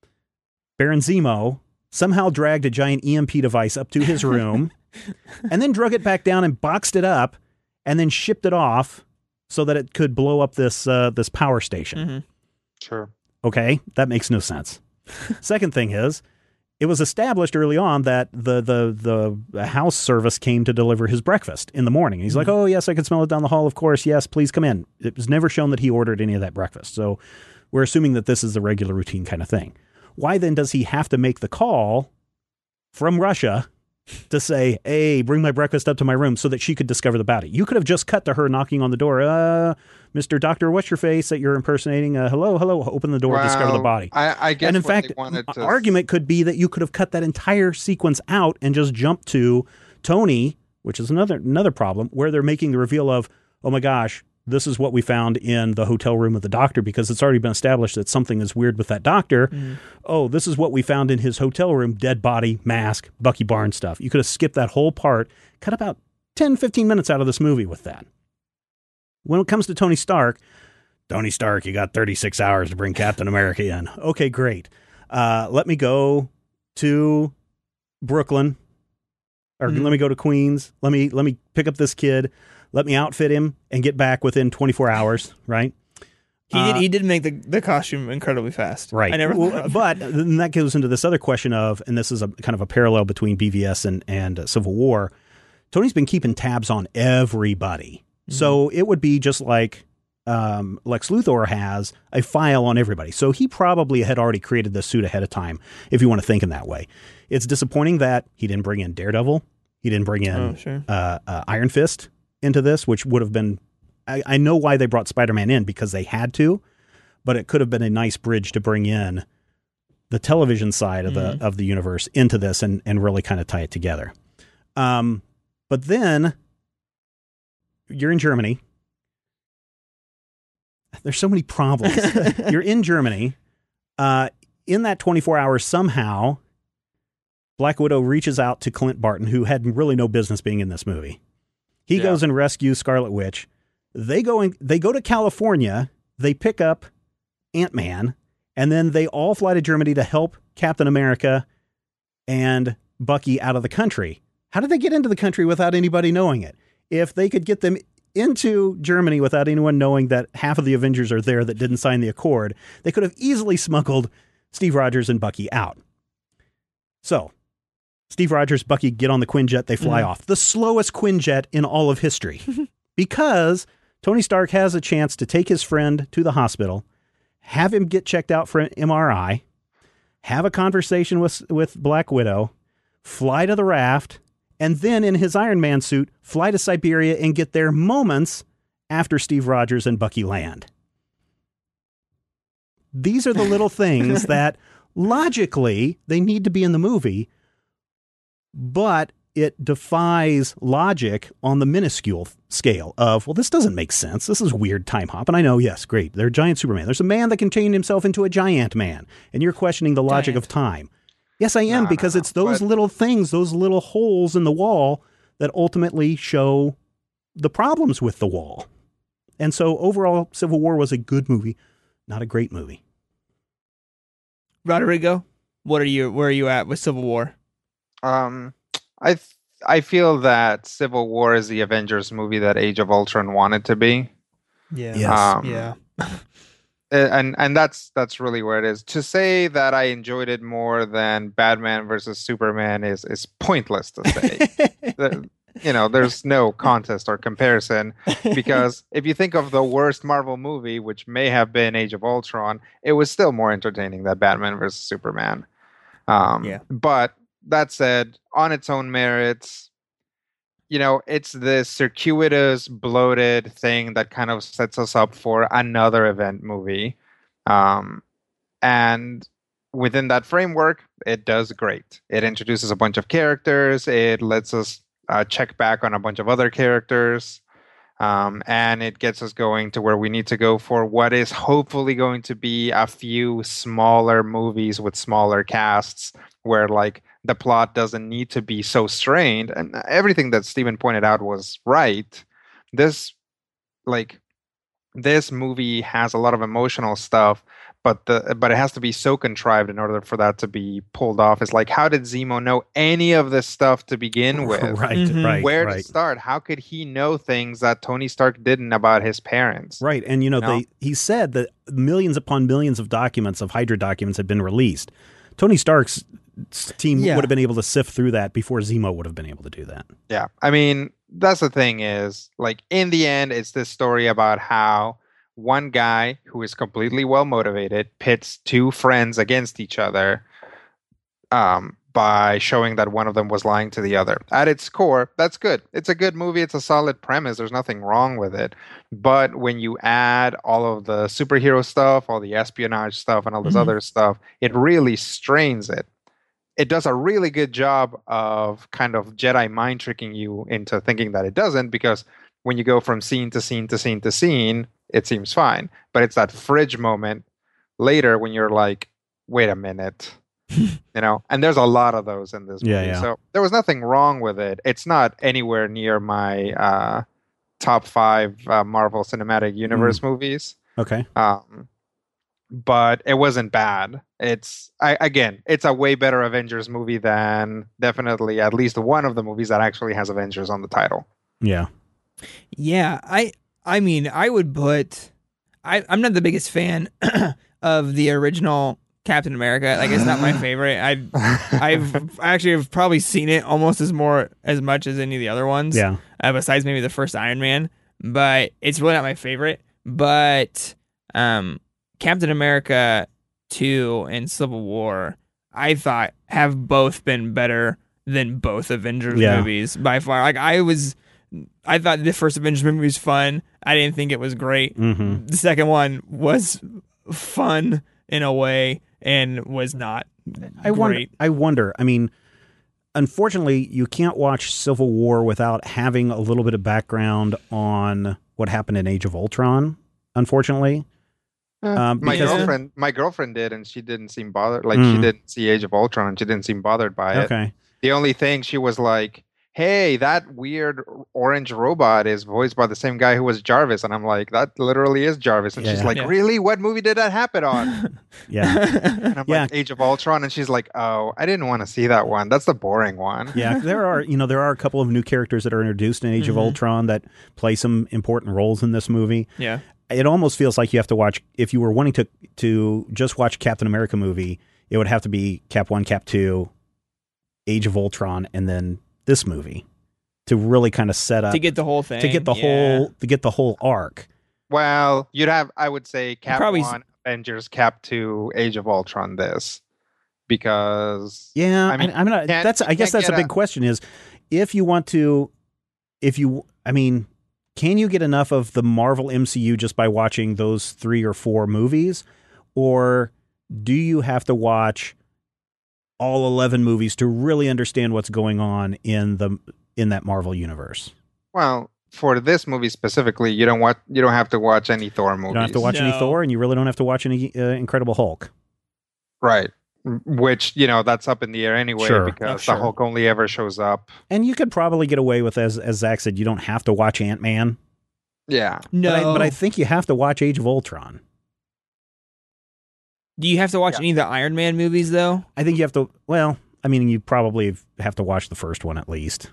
Baron Zemo somehow dragged a giant E M P device up to his room and then drug it back down and boxed it up and then shipped it off so that it could blow up this uh, this power station. Mhm. Sure. Okay, that makes no sense. Second thing is, it was established early on that the the the house service came to deliver his breakfast in the morning. And he's like, "Oh yes, I can smell it down the hall. Of course, yes, please come in." It was never shown that he ordered any of that breakfast, so we're assuming that this is the regular routine kind of thing. Why then does he have to make the call from Russia to say, "Hey, bring my breakfast up to my room," so that she could discover the body? You could have just cut to her knocking on the door. Uh, Mister Doctor, what's your face that you're impersonating? Uh, hello, hello. Open the door, discover the Well, body. I, I guess And in what fact, they wanted an to argument could be that you could have cut that entire sequence out and just jumped to Tony, which is another another problem, where they're making the reveal of, oh my gosh, this is what we found in the hotel room of the doctor, because it's already been established that something is weird with that doctor. Mm. Oh, this is what we found in his hotel room, dead body, mask, Bucky Barnes stuff. You could have skipped that whole part, cut about ten, fifteen minutes out of this movie with that. When it comes to Tony Stark, Tony Stark, you got thirty-six hours to bring Captain America in. Okay, great. Uh, let me go to Brooklyn, or mm. let me go to Queens. Let me, let me pick up this kid. Let me outfit him and get back within twenty-four hours, right? He uh, did He did make the, the costume incredibly fast. Right. I never well, but then that goes into this other question of, and this is a kind of a parallel between B V S and, and uh, Civil War, Tony's been keeping tabs on everybody. Mm-hmm. So it would be just like um, Lex Luthor has a file on everybody. So he probably had already created this suit ahead of time, if you want to think in that way. It's disappointing that he didn't bring in Daredevil. He didn't bring in oh, sure. uh, uh, Iron Fist into this, which would have been, I, I know why they brought Spider-Man in, because they had to, but it could have been a nice bridge to bring in the television side of mm-hmm. the of the universe into this and, and really kind of tie it together. Um, but then you're in Germany. There's so many problems. You're in Germany. Uh, in that twenty-four hours, somehow, Black Widow reaches out to Clint Barton, who had really no business being in this movie. He yeah. goes and rescues Scarlet Witch. They go in, they go to California. They pick up Ant-Man, and then they all fly to Germany to help Captain America and Bucky out of the country. How did they get into the country without anybody knowing it? If they could get them into Germany without anyone knowing that half of the Avengers are there that didn't sign the accord, they could have easily smuggled Steve Rogers and Bucky out. So, Steve Rogers, Bucky get on the Quinjet, they fly mm. off. The slowest Quinjet in all of history. Because Tony Stark has a chance to take his friend to the hospital, have him get checked out for an M R I, have a conversation with, with Black Widow, fly to the raft, and then in his Iron Man suit, fly to Siberia and get there moments after Steve Rogers and Bucky land. These are the little things that logically they need to be in the movie, but it defies logic on the minuscule scale of, well, this doesn't make sense. This is weird time hop. And I know, yes, great. They're giant Superman. There's a man that can change himself into a giant man. And you're questioning the logic giant. of time. Yes, I am, no, because no, no. it's those but, little things, those little holes in the wall that ultimately show the problems with the wall. And so overall, Civil War was a good movie, not a great movie. Rodrigo, what are you, where are you at with Civil War? Um, I th- I feel that Civil War is the Avengers movie that Age of Ultron wanted to be. Yeah. Yes. Um, yeah. and and that's that's really where it is. To say that I enjoyed it more than Batman versus Superman is is pointless to say. the, you know, there's no contest or comparison, because if you think of the worst Marvel movie, which may have been Age of Ultron, it was still more entertaining than Batman versus Superman. Um, yeah. But that said, on its own merits, you know, it's this circuitous, bloated thing that kind of sets us up for another event movie. Um, and within that framework, it does great. It introduces a bunch of characters. It lets us uh, check back on a bunch of other characters. Um, and it gets us going to where we need to go for what is hopefully going to be a few smaller movies with smaller casts, where like the plot doesn't need to be so strained. And everything that Steven pointed out was right. This, like, this movie has a lot of emotional stuff, but the but it has to be so contrived in order for that to be pulled off. It's like, how did Zemo know any of this stuff to begin with? Right, mm-hmm. right. Where right. to start? How could he know things that Tony Stark didn't about his parents? Right, and you know, you know? they he said that millions upon millions of documents, of Hydra documents, had been released. Tony Stark's team yeah. would have been able to sift through that before Zemo would have been able to do that. Yeah, I mean, that's the thing is, like, in the end, it's this story about how one guy who is completely well motivated pits two friends against each other um, by showing that one of them was lying to the other. At its core, that's good. It's a good movie. It's a solid premise. There's nothing wrong with it. But when you add all of the superhero stuff, all the espionage stuff, and all this mm-hmm. other stuff, it really strains it. It does a really good job of kind of Jedi mind tricking you into thinking that it doesn't, because when you go from scene to scene to scene to scene, it seems fine. But it's that fridge moment later when you're like, wait a minute. You know, and there's a lot of those in this movie. Yeah, yeah. So there was nothing wrong with it. It's not anywhere near my uh, top five uh, Marvel Cinematic Universe Mm. movies. Okay. Um, but it wasn't bad. It's I, again, it's a way better Avengers movie than definitely at least one of the movies that actually has Avengers on the title. Yeah. Yeah, I I mean, I would put I I'm not the biggest fan of the original Captain America. Like, it's not my favorite. I I've actually have probably seen it almost as more as much as any of the other ones. Yeah. Uh, besides maybe the first Iron Man, but it's really not my favorite. But um, Captain America two and Civil War, I thought have both been better than both Avengers Yeah. movies by far. Like, I was, I thought the first Avengers movie was fun. I didn't think it was great. Mm-hmm. The second one was fun in a way and was not I wonder. great. I wonder. I mean, unfortunately, you can't watch Civil War without having a little bit of background on what happened in Age of Ultron. Unfortunately, um, my because girlfriend, my girlfriend did, and she didn't seem bothered. Like she Mm. didn't see Age of Ultron, and she didn't seem bothered by it. okay, The only thing she was like, "Hey, that weird orange robot is voiced by the same guy who was Jarvis," and I'm like, "That literally is Jarvis." And Yeah, she's yeah. like, Yeah. "Really? What movie did that happen on?" yeah, And I'm Yeah. like, "Age of Ultron," and she's like, "Oh, I didn't want to see that one. That's the boring one." yeah. There are you know there are a couple of new characters that are introduced in Age of Mhm. Ultron that play some important roles in this movie. Yeah. It almost feels like you have to watch if you were wanting to to just watch Captain America movie. It would have to be Cap One, Cap Two, Age of Ultron, and then this movie to really kind of set up To get the whole thing. to get the yeah. whole to get the whole arc. Well, you'd have, I would say, Cap Probably s- One, Avengers, Cap Two, Age of Ultron. This because Yeah, I I mean, mean, I'm not. can't- That's I you guess can't that's a get big a- question. Is if you want to, if you, I mean, can you get enough of the Marvel M C U just by watching those three or four movies, or do you have to watch all eleven movies to really understand what's going on in the in that Marvel universe? well, for this movie specifically, you don't want you don't have to watch any Thor movies. You don't have to watch any No. Thor, and you really don't have to watch any uh, Incredible Hulk. Right. Which, you know, that's up in the air anyway Sure. because Oh, sure. the Hulk only ever shows up. And you could probably get away with, as as Zach said, you don't have to watch Ant Man. Yeah. No. But I, but I think you have to watch Age of Ultron. Do you have to watch Yeah. any of the Iron Man movies though? I think you have to. Well, I mean, you probably have to watch the first one at least.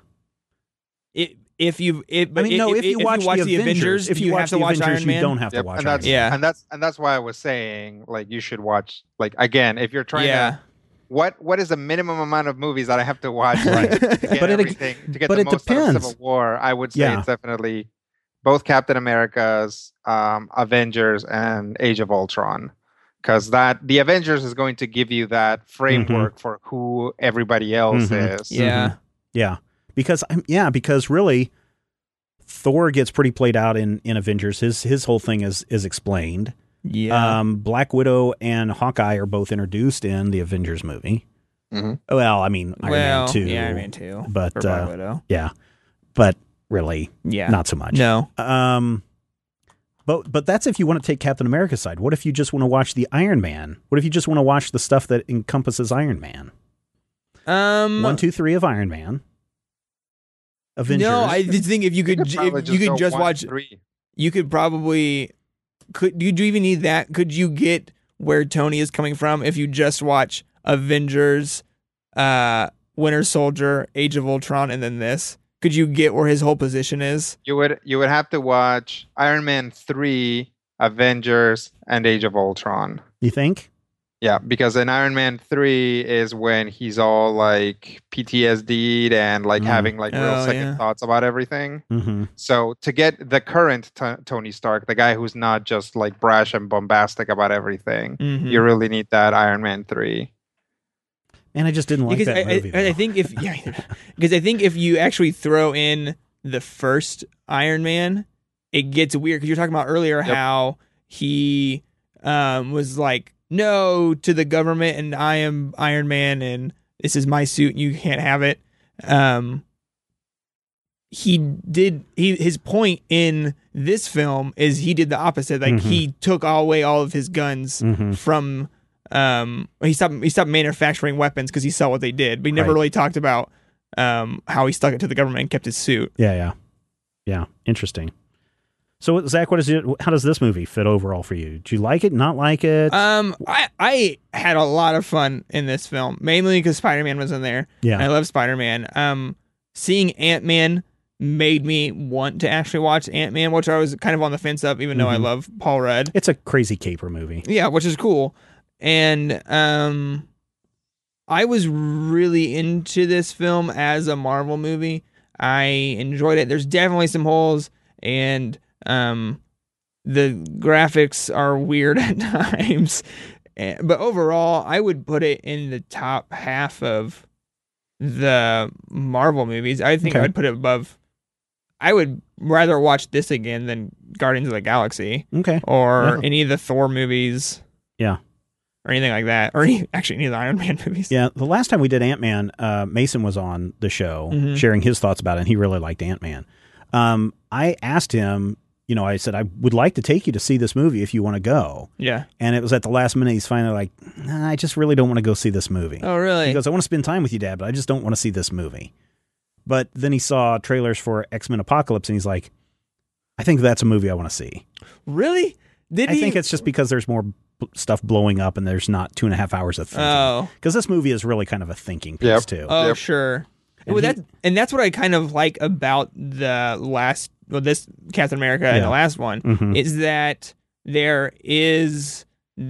It, if you, it, I but mean, no. if, If you watch, the Avengers, if you, you watch have to the watch Avengers, Iron Man. you don't have to Yep, watch. and Iron that's Man. Yeah. and that's and that's why I was saying like you should watch like again if you're trying Yeah. to what what is the minimum amount of movies that I have to watch Right. to get But it- everything to get but the it most out depends. of Civil War? I would say Yeah. it's definitely both Captain America's, um, Avengers, and Age of Ultron. Because that the Avengers is going to give you that framework for who everybody else Mhm. is. Yeah. Yeah, because I'm yeah, because really, Thor gets pretty played out in, in Avengers. His his whole thing is is explained. Yeah. Um, Black Widow and Hawkeye are both introduced in the Avengers movie. Mhm. Well, I mean, Iron well, Man two, yeah, Iron Man two. but for Black uh, Widow. yeah, but really Yeah. not so much. No. Um, but but that's if you want to take Captain America's side. What if you just want to watch the Iron Man? What if you just want to watch the stuff that encompasses Iron Man? Um. One, two, three of Iron Man. Avengers. No, I just think if you could, You could if you go could just one, watch, three. you could probably. Could do you even need that? Could you get where Tony is coming from if you just watch Avengers, uh, Winter Soldier, Age of Ultron, and then this? Could you get where his whole position is? You would you would have to watch Iron Man three, Avengers, and Age of Ultron. You think? Yeah, because in Iron Man three is when he's all like P T S D'd and like Mm. having like real Oh, second yeah. thoughts about everything. Mm-hmm. So to get the current t- Tony Stark, the guy who's not just like brash and bombastic about everything, Mhm. you really need that Iron Man three. And I just didn't like because that I, movie. I, I though. think if yeah, because I think if you actually throw in the first Iron Man, it gets weird because you're talking about earlier Yep. how he um, was like no to the government and I am Iron Man and this is my suit and you can't have it. Um, he did he his point in this film is he did the opposite. Like Mm-hmm. he took all away all of his guns Mm-hmm. from um he stopped he stopped manufacturing weapons because he saw what they did, but he never Right. really talked about um how he stuck it to the government and kept his suit. Yeah, yeah, yeah. Interesting. So, Zach, what is it? How does this movie fit overall for you? Do you like it? Not like it? Um, I I had a lot of fun in this film, mainly because Spider-Man was in there. Yeah. I love Spider-Man. Um, seeing Ant-Man made me want to actually watch Ant-Man, which I was kind of on the fence of, even though I Mhm. love Paul Rudd. It's a crazy caper movie. Yeah, which is cool. And um, I was really into this film as a Marvel movie. I enjoyed it. There's definitely some holes, and um, the graphics are weird at times. Eh, But overall, I would put it in the top half of the Marvel movies. I think Okay. I'd put it above. I would rather watch this again than Guardians of the Galaxy Okay. or Yeah. any of the Thor movies. Yeah. Or anything like that. Or any, actually any of the Iron Man movies. Yeah. The last time we did Ant-Man, uh, Mason was on the show Mhm. sharing his thoughts about it, and he really liked Ant-Man. Um, I asked him, you know, I said, I would like to take you to see this movie if you want to go. Yeah. And it was at the last minute, he's finally like, nah, I just really don't want to go see this movie. Oh, really? He goes, I want to spend time with you, Dad, but I just don't want to see this movie. But then he saw trailers for X-Men Apocalypse, and he's like, I think that's a movie I want to see. Really? Did I he? think it's just because there's more b- stuff blowing up and there's not two and a half hours of thinking. Oh. Because this movie is really kind of a thinking piece, Yep. too. Oh, Yep. sure. And well, he- that, and that's what I kind of like about the last, well, this Captain America and Yeah. the last one, Mhm. is that there is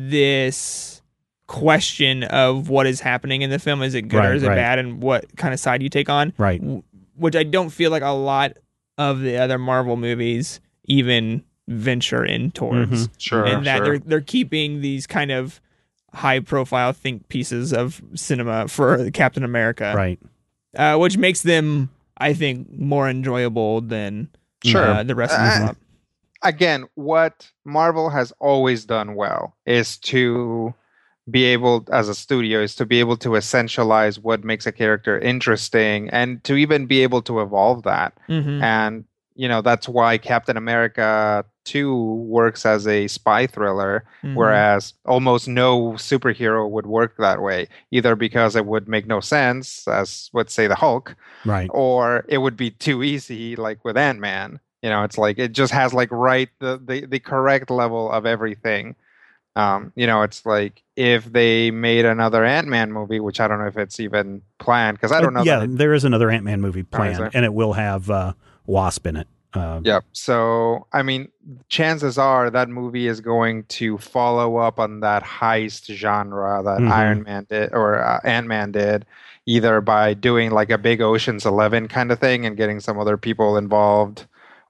this question of what is happening in the film. Is it good or Right, is it right. bad? And what kind of side you take on? Right. w- Which I don't feel like a lot of the other Marvel movies even venture in towards. Mhm. Sure, and that sure. they're they're keeping these kind of high profile think pieces of cinema for Captain America, Right. uh, which makes them, I think, more enjoyable than Sure. uh, the rest of the Uh, slot. Again, what Marvel has always done well is to be able, as a studio, is to be able to essentialize what makes a character interesting and to even be able to evolve that. Mhm. And, you know, that's why Captain America two works as a spy thriller, Mhm. whereas almost no superhero would work that way, either because it would make no sense, as would say the Hulk, Right. or it would be too easy, like with Ant-Man. You know, it's like it just has like right the the, the correct level of everything. Um, you know, it's like if they made another Ant-Man movie, which I don't know if it's even planned, because I don't know. Uh, yeah, that it- there is another Ant-Man movie Oh, is planned, there? and it will have uh, Wasp in it. Uh, Yep. So, I mean, chances are that movie is going to follow up on that heist genre that Mhm. Iron Man did or uh, Ant-Man did, either by doing like a big Ocean's Eleven kind of thing and getting some other people involved,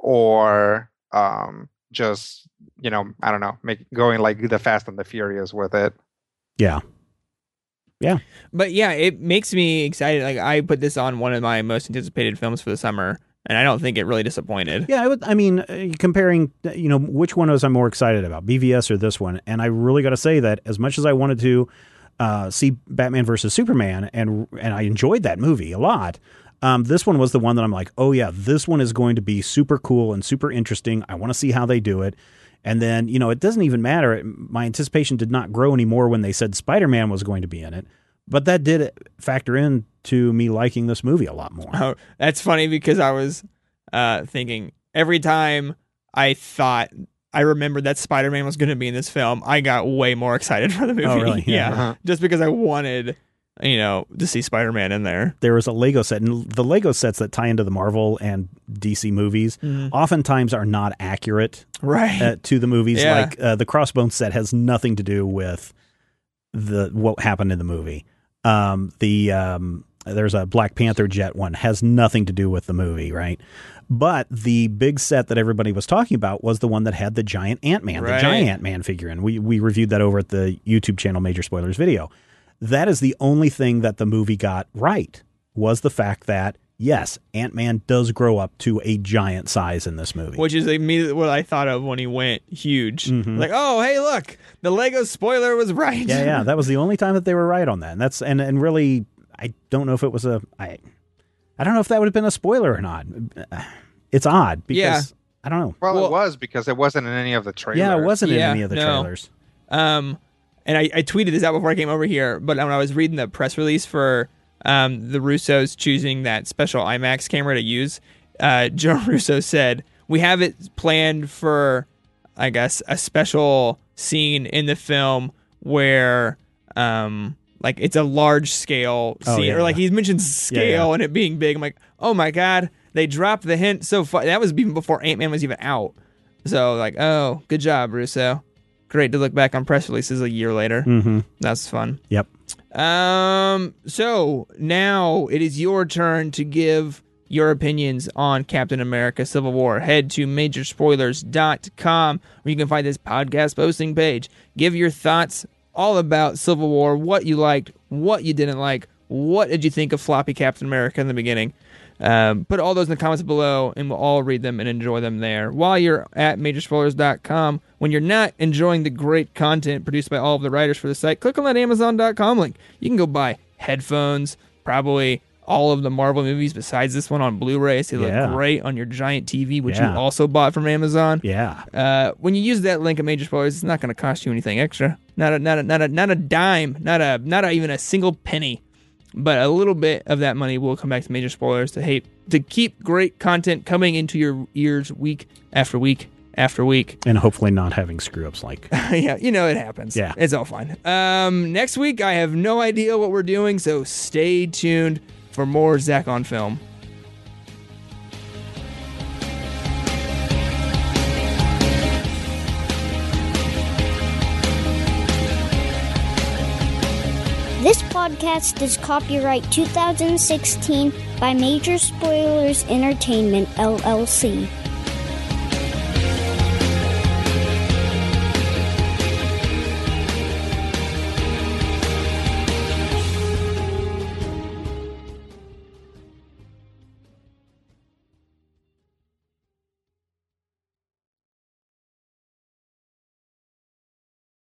or um, just, you know, I don't know, make going like the Fast and the Furious with it. Yeah. But yeah, it makes me excited. Like I put this on one of my most anticipated films for the summer, and I don't think it really disappointed. Yeah, I would. I mean, uh, comparing, uh, you know, which one was I more excited about, B V S or this one? And I really got to say that as much as I wanted to uh, see Batman versus Superman, and and I enjoyed that movie a lot, um, this one was the one that I'm like, oh yeah, this one is going to be super cool and super interesting. I want to see how they do it. And then, you know, it doesn't even matter. My anticipation did not grow anymore when they said Spider-Man was going to be in it, but that did factor in to me liking this movie a lot more. Oh, that's funny because I was uh, thinking every time I thought I remembered that Spider-Man was going to be in this film, I got way more excited for the movie. Oh, really? Yeah. yeah, Uh-huh. just because I wanted, you know, to see Spider-Man in there. There was a Lego set, and the Lego sets that tie into the Marvel and D C movies oftentimes are not accurate Right. uh, to the movies. Yeah. Like uh, the Crossbones set has nothing to do with the what happened in the movie. Um, the um, there's a Black Panther jet one, has nothing to do with the movie, right? But the big set that everybody was talking about was the one that had the giant Ant-Man, the Right. giant Ant-Man figure. And we, we reviewed that over at the YouTube channel Major Spoilers video. That is the only thing that the movie got right, was the fact that, yes, Ant-Man does grow up to a giant size in this movie. Which is immediately what I thought of when he went huge. Mhm. Like, oh, hey, look, the Lego spoiler was right. yeah, yeah, that was the only time that they were right on that. And that's and, and really, I don't know if it was a... I, I don't know if that would have been a spoiler or not. It's odd because Yeah. I don't know. Well, Well- it was because it wasn't in any of the trailers. Yeah, it wasn't Yeah, in any of the no. trailers. Um, and I, I tweeted this out before I came over here, but when I was reading the press release for um, the Russos choosing that special IMAX camera to use, uh, Joe Russo said, we have it planned for, I guess, a special scene in the film where, um, like, it's a large scale Oh, scene, yeah, or like yeah. he's mentioned scale Yeah, yeah. and it being big. I'm like, oh my God, they dropped the hint so far. That was even before Ant-Man was even out. So, like, oh, good job, Russo. Great to look back on press releases a year later. Mm-hmm. That's fun. Yep. Um. So now it is your turn to give your opinions on Captain America Civil War. Head to major spoilers dot com where you can find this podcast posting page. Give your thoughts all about Civil War, what you liked, what you didn't like, what did you think of floppy Captain America in the beginning. Um, put all those in the comments below, and we'll all read them and enjoy them there. While you're at major spoilers dot com, when you're not enjoying the great content produced by all of the writers for the site, click on that amazon dot com link. You can go buy headphones, probably all of the Marvel movies besides this one on Blu-ray. So they Yeah. look great on your giant T V, which Yeah. you also bought from Amazon. Yeah. Uh, when you use that link at Major Spoilers, it's not going to cost you anything extra. Not a not a not a not a dime. Not a not a, even a single penny. But a little bit of that money will come back to Major Spoilers to hate to keep great content coming into your ears week after week after week. And hopefully not having screw ups like. Yeah, you know it happens. Yeah. It's all fine. Um, next week I have no idea what we're doing, so stay tuned for more Zach on Film. This podcast is copyright two thousand sixteen by Major Spoilers Entertainment, L L C.